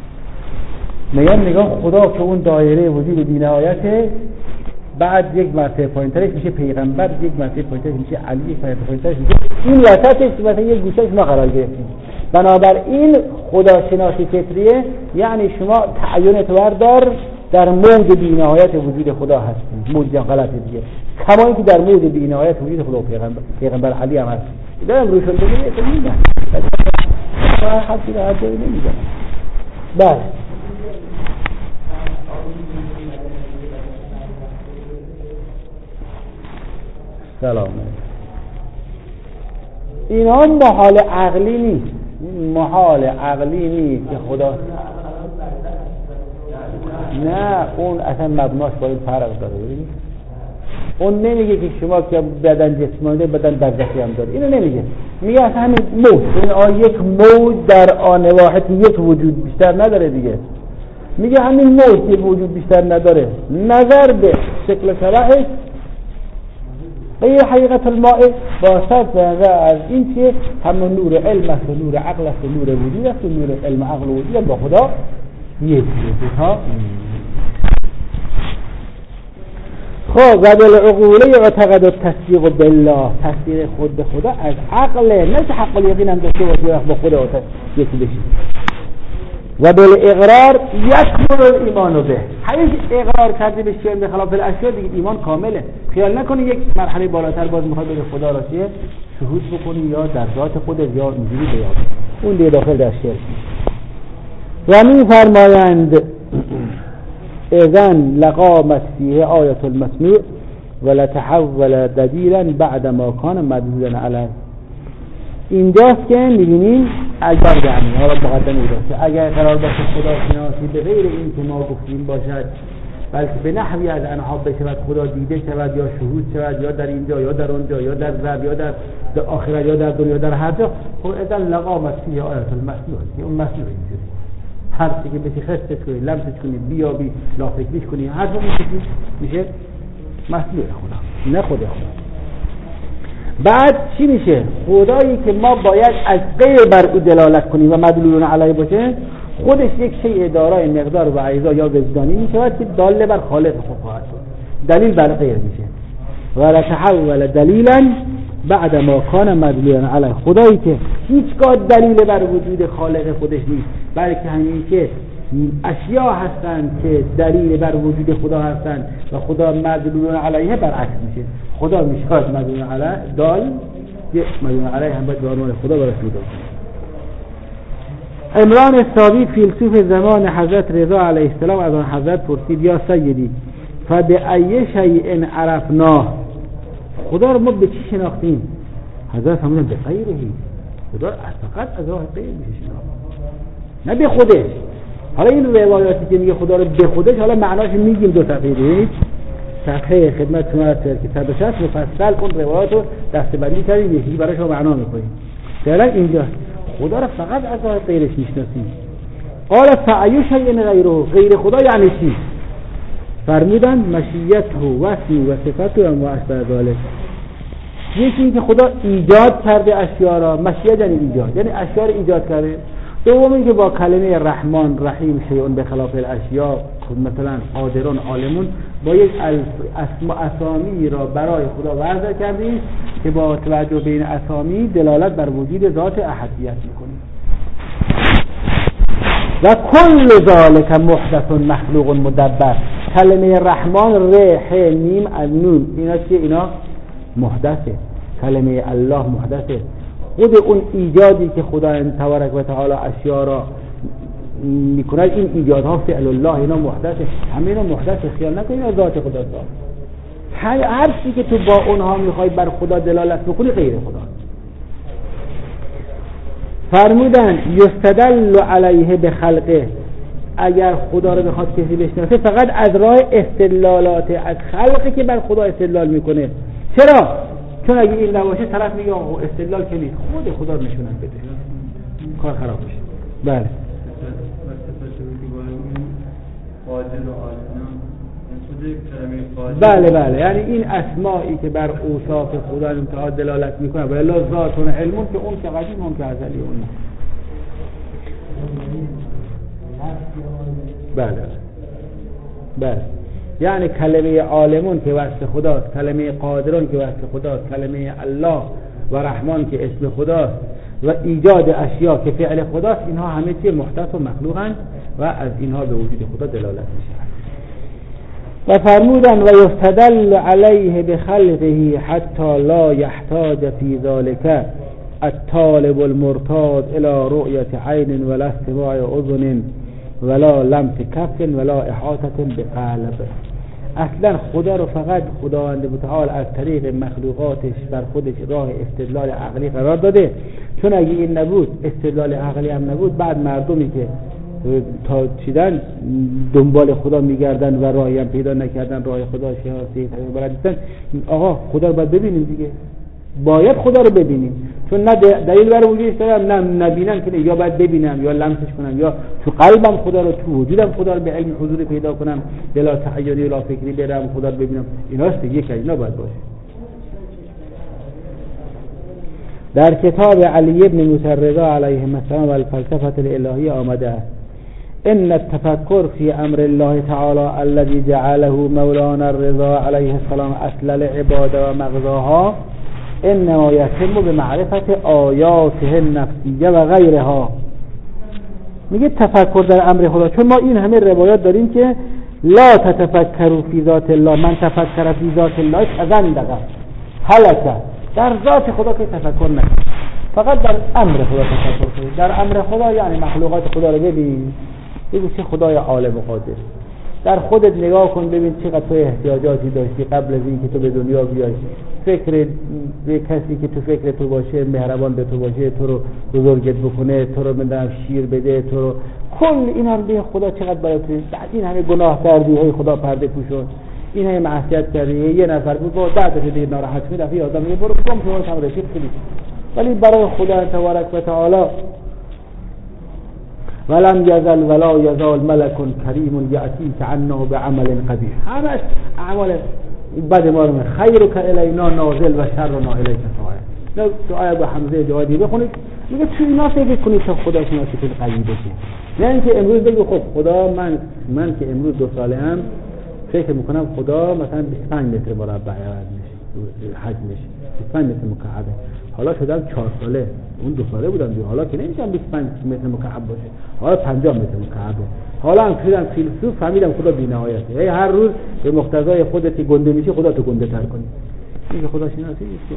میگن خدا که اون دایره وجود بی‌نهایته، بعد یک مرتبه پایین‌ترش میشه پیغمبر، یک مرتبه پایین‌ترش میشه علی، یک مرتبه پایین‌ترش میشه این وسطش مثلا یک گوشهش ما قرار گرفتیم. بنابراین خدا شناسی فطریه، یعنی شما تعیینت بردار در موج بی‌نهایت وجود خدا هستید. موج غلطه دیگه، کما اینکه در موج بی‌نهایت وجود خدا پیغمبر علی هم هست. دارم روشون بگم میگم حرفی رو هر جایی نمیگم. بله سلام. اینا محال عقلی نیست، محال عقلی نیست که خدا نه اون اصلا مبناش با این فرق داره. ببینید اون نمیگه که شما که بدن جسمانی بدن برزخی هم داره، اینو نمیگه. میگه اصلا همین موج، این یک موج در آن واحد یک وجود بیشتر نداره دیگه. میگه همین موج یک وجود بیشتر نداره، نظر به شکل شرحش غیر حقیقت الماء باشد از این که همون نور علم است و نور عقل است و نور وجود است و نور علم و عقل و وجود با خدا یک ها. خب و بالعقوله یعتقد التصدیق بالله، تصدیق خود به خدا از عقل، نه که حق الیقین هم داشته باشه با خدا یکی بشی. و بالاقرار یکمل الایمان به، هیچ اقرار کرده به شیء به خلاف الاشیاء دیگه ایمان کامله. خیال نکنی یک مرحله بالاتر باز میخواد بگه خدا را چیه شهود بکنی یا در ذات خودت یا اینجوری بیاد، اون دیگه داخل در شرک. و میفرمایند اذن لقامت فیه آیت المسمیع ولتحول دلیلا بعد ما کان مدلولا علیه. اینجاست که می‌بینیم اگر دعمی ها را مقدمه داشته، اگر قرار باشه خدا شناسی به غیر این که ما گفتیم باشد، بلکه به نحوی از انها بشود، خدا دیده شود یا شهود شود یا در اینجا یا در اونجا یا در ذهب یا در آخرت یا در دنیا در هر جا، خب اذن لقامت فیه آیت المسمیع، اون مسمیع اینجوری هر چی که بشی خستش کنی، لمسش کنی، بیابی، لافکریش کنی، هر جا میشه مسمیع خدا، نه خود خدا. بعد چی میشه؟ خدایی که ما باید از غیر بر او دلالت کنیم و مدلولون علیه باشه، خودش یک شیء دارای مقدار و اجزا یا وجدانی میشود که دال بر خالق خود خواهد شد، دلیل بر غیر میشه. ولا تحول دلیلا بعد ما کان مدلولون علیه، خدایی که هیچگاه دلیل بر وجود خالق خودش نیست، بلکه همین که اشیاء هستند که دلیل بر وجود خدا هستند و خدا مدلول علیه برعکس میشه. خدا میشه مدلول علیه دال، یه مدلول علیه هم باید به عنوان خدا برسه داد. عمران ثابت فیلسوف زمان حضرت رضا علیه السلام از آن حضرت پرسید یا سیدی فبأی شیء عرفناه، خدا رو ما به چی شناختیم؟ حضرت فرمودند به غیره، خدا فقط از راه غیر میشه شناخت، نه به خودش. حالا این روایاتی که میگه خدا رو به خودش، حالا معناش میگیم دو صفحه دیگه، صفحه خدمت شما که 160 مفصل اون روایات رو دسته‌بندی کردیم، یکی برای شما معنا میکنیم. فعلا اینجا خدا رو فقط از راه غیرش میشناسیم. قال فأی شیء غیره، غیر خدا یعنی چی؟ فرمودن مشیته و اسمی و صفته و اشبه ذالک. یکی این که خدا ایجاد کرده اشیا را، مشیت یعنی ایجاد، یعنی اشیا را ایجاد کرده. دومی که با کلمه رحمان رحیم شیئون به خلاف الاشیا، مثلا قادرون عالمون، با یک اسامی را برای خدا وضع کردیم که با توجه بین اسامی دلالت بر وجود ذات احدیت میکنیم. و کل ذالک محدث مخلوق مدبر. کلمه رحمان ر ح میم نون اینا چیه؟ اینا محدثه. کلمه الله محدثه. خود اون ایجادی که خدا تبارک و تعالی اشیا را میکند، این ایجادها فعل الله، اینا محدثه. همه اینا محدثه، خیال نکنید اینا ذات خدا است. هر چیزی که تو با اونها میخوای بر خدا دلالت بکنی غیر خدا. فرمودن یستدل علیه به خلقه. اگر خدا رو بخواد کسی بشناسه فقط از راه استدلالات از خلقی که بر خدا استدلال میکنه. چرا؟ چون اگه این نباشه طرف میگه استدلال که نیست، خود خدا رو نشونت بده، کار خراب میشه. بله بله یعنی این اسمایی که بر اوصاف خدا انتها دلالت میکنه، ولی ذاتون علمون که اون که قدیم، اون که ازلی، اون بله یعنی کلمه عالمون که وصف خداست، کلمه قادرون که وصف خداست، کلمه الله و رحمان که اسم خداست و ایجاد اشیا که فعل خداست، اینها همه چیز محدث و مخلوقند و از اینها به وجود خدا دلالت میشه. و فرمودن و یستدل علیه بخلقه حتی لا یحتاج فی ذلك الطالب المرتاد الى رؤیت عین ولا استماع اذن ولا لمس کف ولا احاطه بقلب. اصلا خدا رو فقط خداوند متعال از طریق مخلوقاتش بر خودش راه استدلال عقلی قرار داده، چون اگه این نبود، استدلال عقلی هم نبود، بعد مردمی که تا چیدن دنبال خدا میگردن و راهی هم پیدا نکردن، راه خدا شناسی بلدیستن، آقا خدا رو باید ببینیم دیگه، باید خدا رو ببینیم، چون نه دلیل برای وجودش دارم، نه نبینم که یا باید ببینم یا لمسش کنم یا تو قلبم خدا رو، تو وجودم خدا رو به علم حضور پیدا کنم، بلا تحیری ولا فکری برم خدا رو ببینم. ایناست دیگه، یک اینا باید باشه. در کتاب علی ابن موسی الرضا علیه السلام و الفلسفه الالهیه آمده است: ان التفکر فی امر الله تعالی الذي جعله مولانا الرضا علیه السلام اصل العباده و مغزاها انما یتم به معرفت آیاته النفسیه و غیرها. میگه تفکر در امر خدا، چون ما این همه روایات داریم که لا تتفکروا فی ذات الله، من تفکر فی ذات الله تزندق هلک. در ذات خدا که تفکر نکنید، فقط در امر خدا تفکر کنید. در امر خدا یعنی مخلوقات خدا رو ببین، بگو چه خدای عالم و قادر. در خودت نگاه کن ببین چقدر تو احتیاجاتی داشتی قبل از اینکه تو به دنیا بیای. فکر به کسی که تو فکر تو باشه، مهربان به تو باشه، تو رو بزرگت بکنه، تو رو بدم شیر بده، تو رو کل این هم به خدا چقدر باید تو بعد این همه گناه کردی، های خدا پرده پوشون، این همه معصیت کردی، یه نفر بود با بعد دیگه ناراحت شد، دفعه آدم میگه برو کم تو هم رفیق کنی. ولی برای خدا تبارک و تعالی ولم یزل ولا یزال ملک کریم یأتی عنه بعمل قبیح. همش اعمال بعد ما رو خیرک الینا نازل و شرنا الیک صاعد. تو آیه با حمزه جوادی بخونید، میگه تو اینا فکر کنید تا خدا شناسی کنید قوی بشه. نه اینکه امروز بگو خب خدا من که امروز 2 ساله ام فکر میکنم خدا مثلا 25 متر مربع حجمش 25 متر مکعبه، حالا شدم 4 ساله، اون 2 ساله بودم دیگه، حالا که نمیشم 25 متر مکعب باشه، حالا 50 متر مکعبه، حالا هم شدم فیلسوف، فهمیدم خدا بی‌نهایته. هی هر روز به مقتضای خودت گنده میشی، خدا تو گنده تر کنی. این خدا شناسی نیست.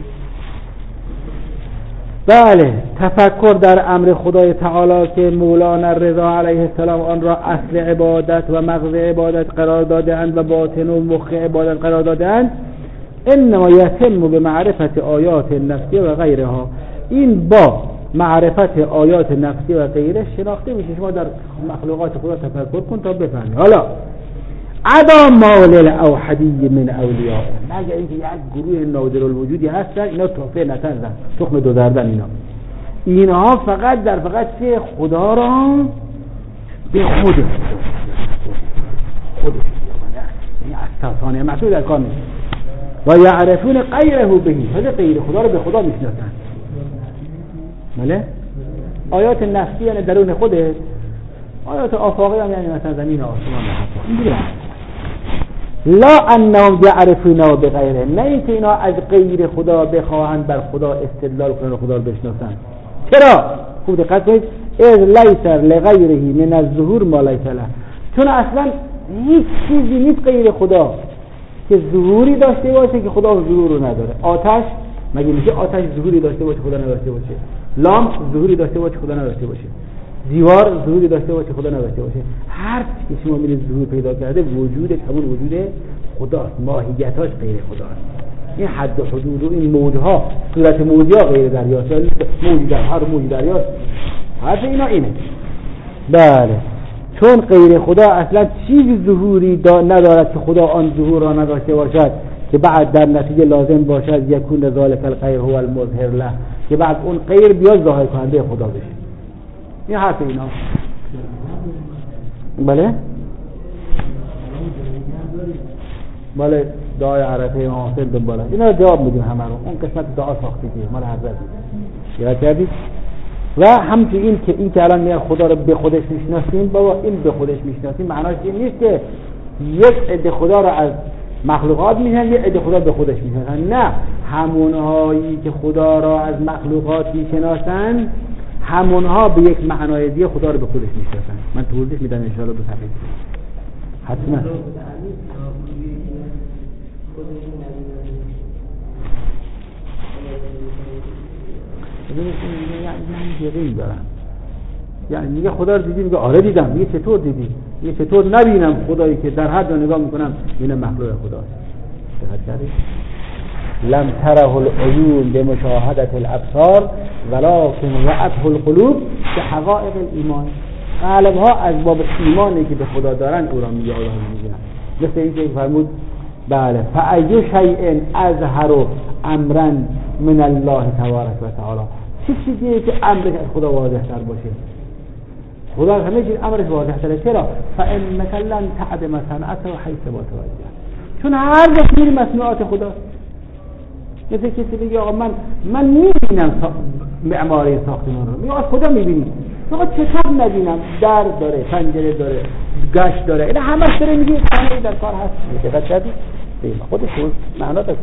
بله، تفکر در امر خدای تعالی که مولانا رضا علیه السلام آن را اصل عبادت و مغز عبادت قرار داده‌اند و باطن و مخ عبادت قرار داده‌اند، انما یتم به معرفت آیات نفسیه و غیرها. این با معرفت آیات نفسیه و غیره شناخته میشه. شما در مخلوقات خدا تفکر کن تا بفهمی. حالا عدا مال او حدی من اولیاء، مگر اینکه یک گروه نادر الوجودی هستن، اینا تحفه نتندن، تخم 2 دردن، اینها فقط در فقط چه خدا را به خودش ثانیه محصول در کار نیست. و یعرفون غیره بهی، هذا غیر خدا رو به خدا میشناسن. بله؟ آیات نفسی یعنی درون خودت، آیات آفاقی هم یعنی مثلا زمین و آسمان و حتی این دیگه. لا انهم یعرفون بغیره، نه اینکه اینا از غیر خدا بخواهند بر خدا استدلال کنن و خدا رو بشناسن. چرا؟ خوب دقت کنید، اذ لیس لغیره من الظهور ما لیس له، چون اصلا هیچ چیزی نیست غیر خدا که ظهوری داشته باشه که خدا ظهور رو نداره. آتش مگه میشه آتش ظهوری داشته باشه خدا نداشته باشه؟ لامپ ظهوری داشته باشه خدا نداشته باشه؟ دیوار ظهوری داشته باشه خدا نداشته باشه؟ هر چی که شما میرید ظهور پیدا کرده وجودش همون وجود خداست، ماهیتاش غیر خداست. این حد و حدود و این موجها، صورت موجها غیر دریاست، موج در هر موج دریاست. حرف اینا اینه. بله، چون غیر خدا اصلا چیزی ظهوری ندارد که خدا آن ظهور را نداشته باشد که بعد در نتیجه لازم باشد یکون ذالک الغیر هو المظهر له، که بعد اون غیر بیاد ظاهر کننده خدا بشه. این حرف اینا. بله بله، دعای عرفه امام حسین دنباله اینا جواب میدیم همه رو. اون قسمت دعا ساختگی مال حضرت یاد کردید. و همچنین این که الان میگن خدا رو به خودش میشناسیم، بابا این به خودش میشناسیم معناش این نیست که یک عده خدا رو از مخلوقات میشناسن یک عده خدا به خودش میشناسن. نه، همونهایی که خدا را از مخلوقات میشناسن همونها به یک معنای دیگه خدا رو به خودش میشناسن. من توضیح میدم ان شاءالله دو صفحه حتما. یعنی یقین دارم، یعنی میگه خدا رو دیدی، میگه آره دیدم. میگه چطور دیدی؟ میگه چطور نبینم خدایی که در هر جا نگاه میکنم ببینم مخلوق خداست. دقت کردید؟ لم تره العیون بمشاهدة الابصار ولكن رأته القلوب بحقائق الایمان. قلب ها از باب ایمانی که به خدا دارن او را میگه آیا میگیرن. مثل اینکه فرمود بله فأی شیء اظهر امرا من الله تبارک و تعالی، چه چیزیه که امرش از خدا واضح تر باشه؟ خدا همه چیز امرش واضح تره. چرا؟ فإنک لن تعدم صنعته حیث ما توجه، چون هر وقت میری مصنوعات خدا. مثل کسی بگه آقا من میبینم معماری ساختمان رو، میگه از کجا میبینی؟ آقا چطور نبینم؟ در داره، پنجره داره، گشت داره، این همش داره. میگه خانه در کار هست. دقت کردی؟ خودش معنا داره.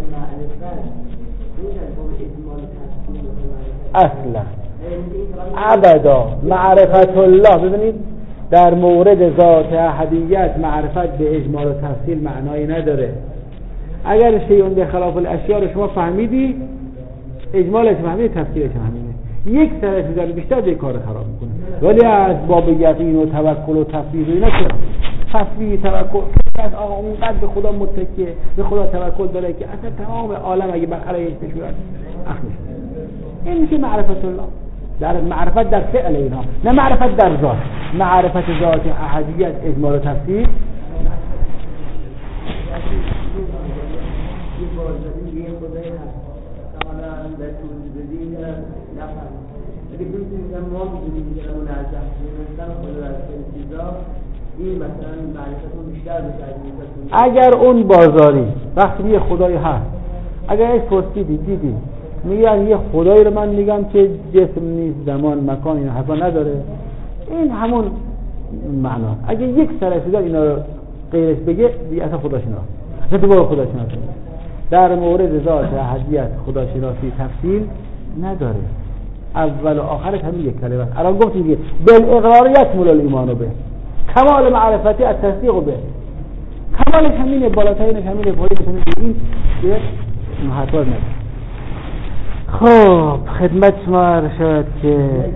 اصلا ابدا معرفت الله، ببینید در مورد ذات احدیت معرفت به اجمال و تفصیل معنایی نداره. اگر شیء به خلاف الاشیاء رو شما فهمیدی، اجمالش فهمیدی، تفصیلش فهمیدی، یک طرف بیشتر به کار خراب میکنه. ولی از باب یقین و توکل و تفویض و اینا چرا؟ تفویض توکل از آقا اونقدر به خدا متکیه، به خدا توکل داره که اصلا تمام عالم اگه بخره یه بشورن اخ میشه. این میشه معرفت الله. در معرفت در فعل اینا، نه معرفت در ذات. معرفت ذات احدیت اجمال و تفصیل اگر اون بازاری وقتی یه خدایی هست، اگر ایش پرسیدی دیدی میگن یه خدایی رو من میگم که جسم نیست، زمان مکان اینا حرفا نداره، این همون معنا. اگه یک سرشده اینا رو غیرش بگه دیگه اصلا خداشناس اصلا خداشناس در مورد ذات احدیت خداشناسی تفصیل نداره. اول و آخرش همین یک کلمه است. الان گفتیم دیگه بالاقرار یکمل الایمان به، کمال معرفتی از تصدیق به، کمالش همینه، بالاترینش همینه، پایینش همینه. این یه محطات نداره. خب خدمت شما ارشاد که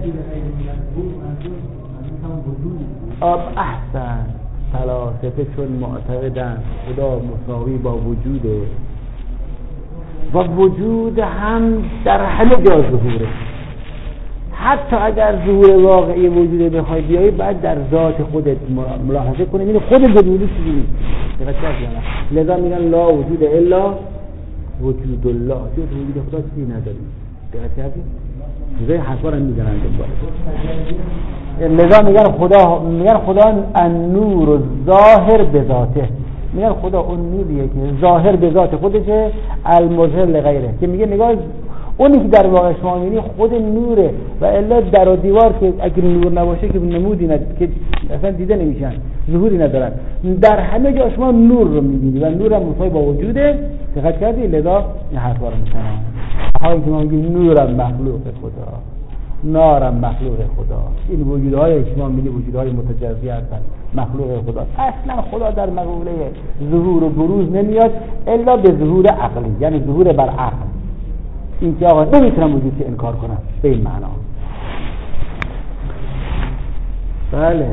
احسن فلاسفه چون معتقدن خدا مساوی با وجوده و وجود هم در همه جا ظهوره، حتی اگر ظهور واقعی وجود بخوای بیایی بعد در ذات خودت ملاحظه کنی این خودت وجود چیزی نیست. دقت کردید؟ لذا میگن لا وجود الا وجود الله، جز وجود خدا چیزی نداری. دقت کردید؟ چیزای حسا رو میگن لذا میگن خدا النور ظاهر به ذاته، میگن خدا اون نوریه که ظاهر به ذات خودشه، المظهر لغیره، که میگه نگاه اونی که در واقع شما میبینی خود نوره و الا در و دیوار که اگر نور نباشه که نمودی که اصلا دیده نمیشن، ظهوری ندارن. در همه جا شما نور رو میبینی و نور هم مساوی با وجوده. دقت کردی؟ لذا این حرفا رو میزنن. حالا که ما میگیم نورم مخلوق خدا، نارم مخلوق خدا، این وجودهای که شما میبینی وجودهای متجزی هستن، مخلوق خدا. اصلا خدا در مقوله ظهور و بروز نمیاد الا به ظهور عقلی، یعنی ظهور بر عقل. این که آقا نمیتونم وجود که انکار کنم به این معنا. بله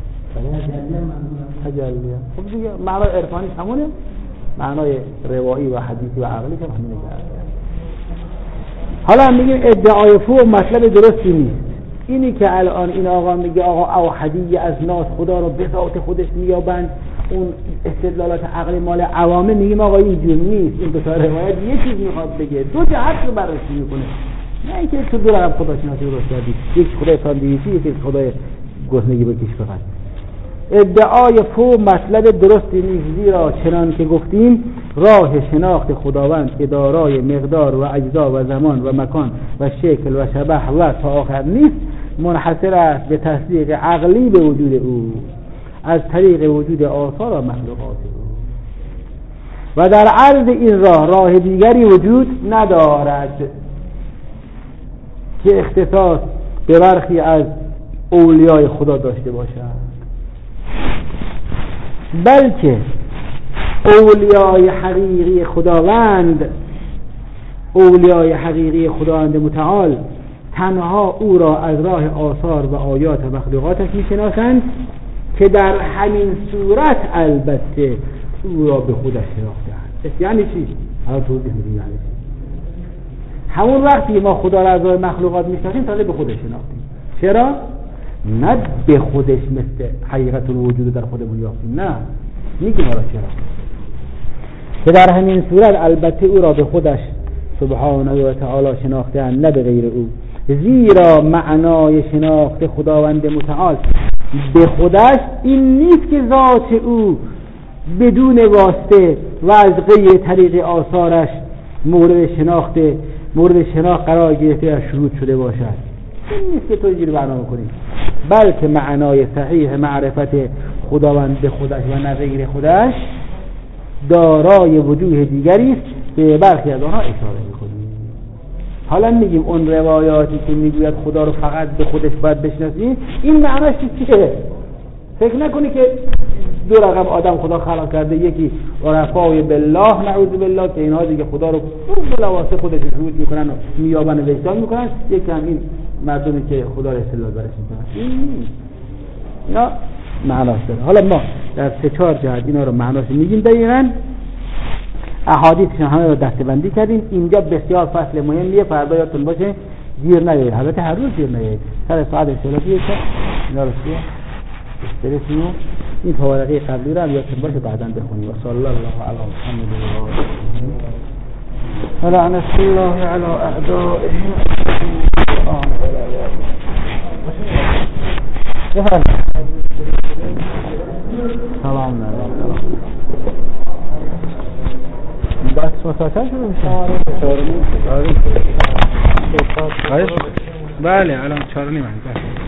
تجلیه. خب دیگه معنای عرفانی همونه، معنای روایی و حدیثی و عقلی که همینه کرده. حالا هم میگیم ادعای فوق مطلب درستی نیست. اینی که الان این آقا میگه آقا اوحدی از ناس خدا رو به ذات خودش مییابند، اون استدلالات عقلی مال عوامه، میگیم آقا اینجور نیست. این دو تا روایت یه چیز میخواد بگه، دو جهت رو بررسی میکنه، نه اینکه تو دو رقم خدا شناسی درست کردی، یک خدای ساندویچی یکی خدای گزنگی بکش فقط. ادعای فوق مطلب درستی نیست، زیرا چنان که گفتیم راه شناخت خداوند که دارای مقدار و اجزا و زمان و مکان و شکل و شبح و تا آخر نیست، منحصر است به تصدیق عقلی به وجود او از طریق وجود آثار و مخلوقات او و در عرض این راه دیگری وجود ندارد که اختصاص به برخی از اولیای خدا داشته باشد، بلکه اولیای حقیقی خداوند متعال تنها او را از راه آثار و آیات و مخلوقاتش میشناسند که در همین صورت البته او را به خودش شناختند. یعنی چی؟ حالا توضیح میدیم. یعنی چی؟ همون وقتی ما خدا را از راه مخلوقات میشناسیم تازه به خودش شناختیم. چرا؟ نه به خودش مثل حقیقت الوجود در خودمون یافتیم، نه، میگیم حالا چرا؟ که در همین صورت البته او را به خودش سبحانه و تعالی شناختند، نه به غیر او، زیرا معنای شناخت خداوند متعال به خودش این نیست که ذات او بدون واسطه و از غیر طریق آثارش مورد شناخت قرار گرفته یا شروط شده باشد. این نیست که تو اینجوری برنامه کنی، بلکه معنای صحیح معرفت خداوند به خودش و نه غیر خودش دارای وجوه دیگری است به برخی از آنها اشاره می‌کنیم. حالا میگیم اون روایاتی که میگوید خدا رو فقط به خودش باید بشناسی، این معناش چیه؟ فکر نکنی که دو رقم آدم خدا خلق کرده، یکی عرفای بالله نعوذ بالله که اینها دیگه خدا رو بلواسه خودش شهود میکنن و میابن و وجدان میکنن، یکی هم این مردمی که خدا رو استدلال برش میکنن. اینا معناش داره. حالا ما در 3-4 جهت اینا رو معناش میگیم دقیقاً، احادیثشون همه رو دسته‌بندی کردیم. اینجا بسیار فصل مهمیه، فردا یادتون باشه گیر نیایید، البته هر روز گیر نیایید، سر ساعت انشاءالله اینا رو برسیم. این فوارقی قبلی رو هم یادتون باشه بعداً بخونیم. و صلی الله علی محمد و لعنت الله علی اعدائهم. سلام علیکم. بس مساعدت شروع میشه. بله الان 4:30.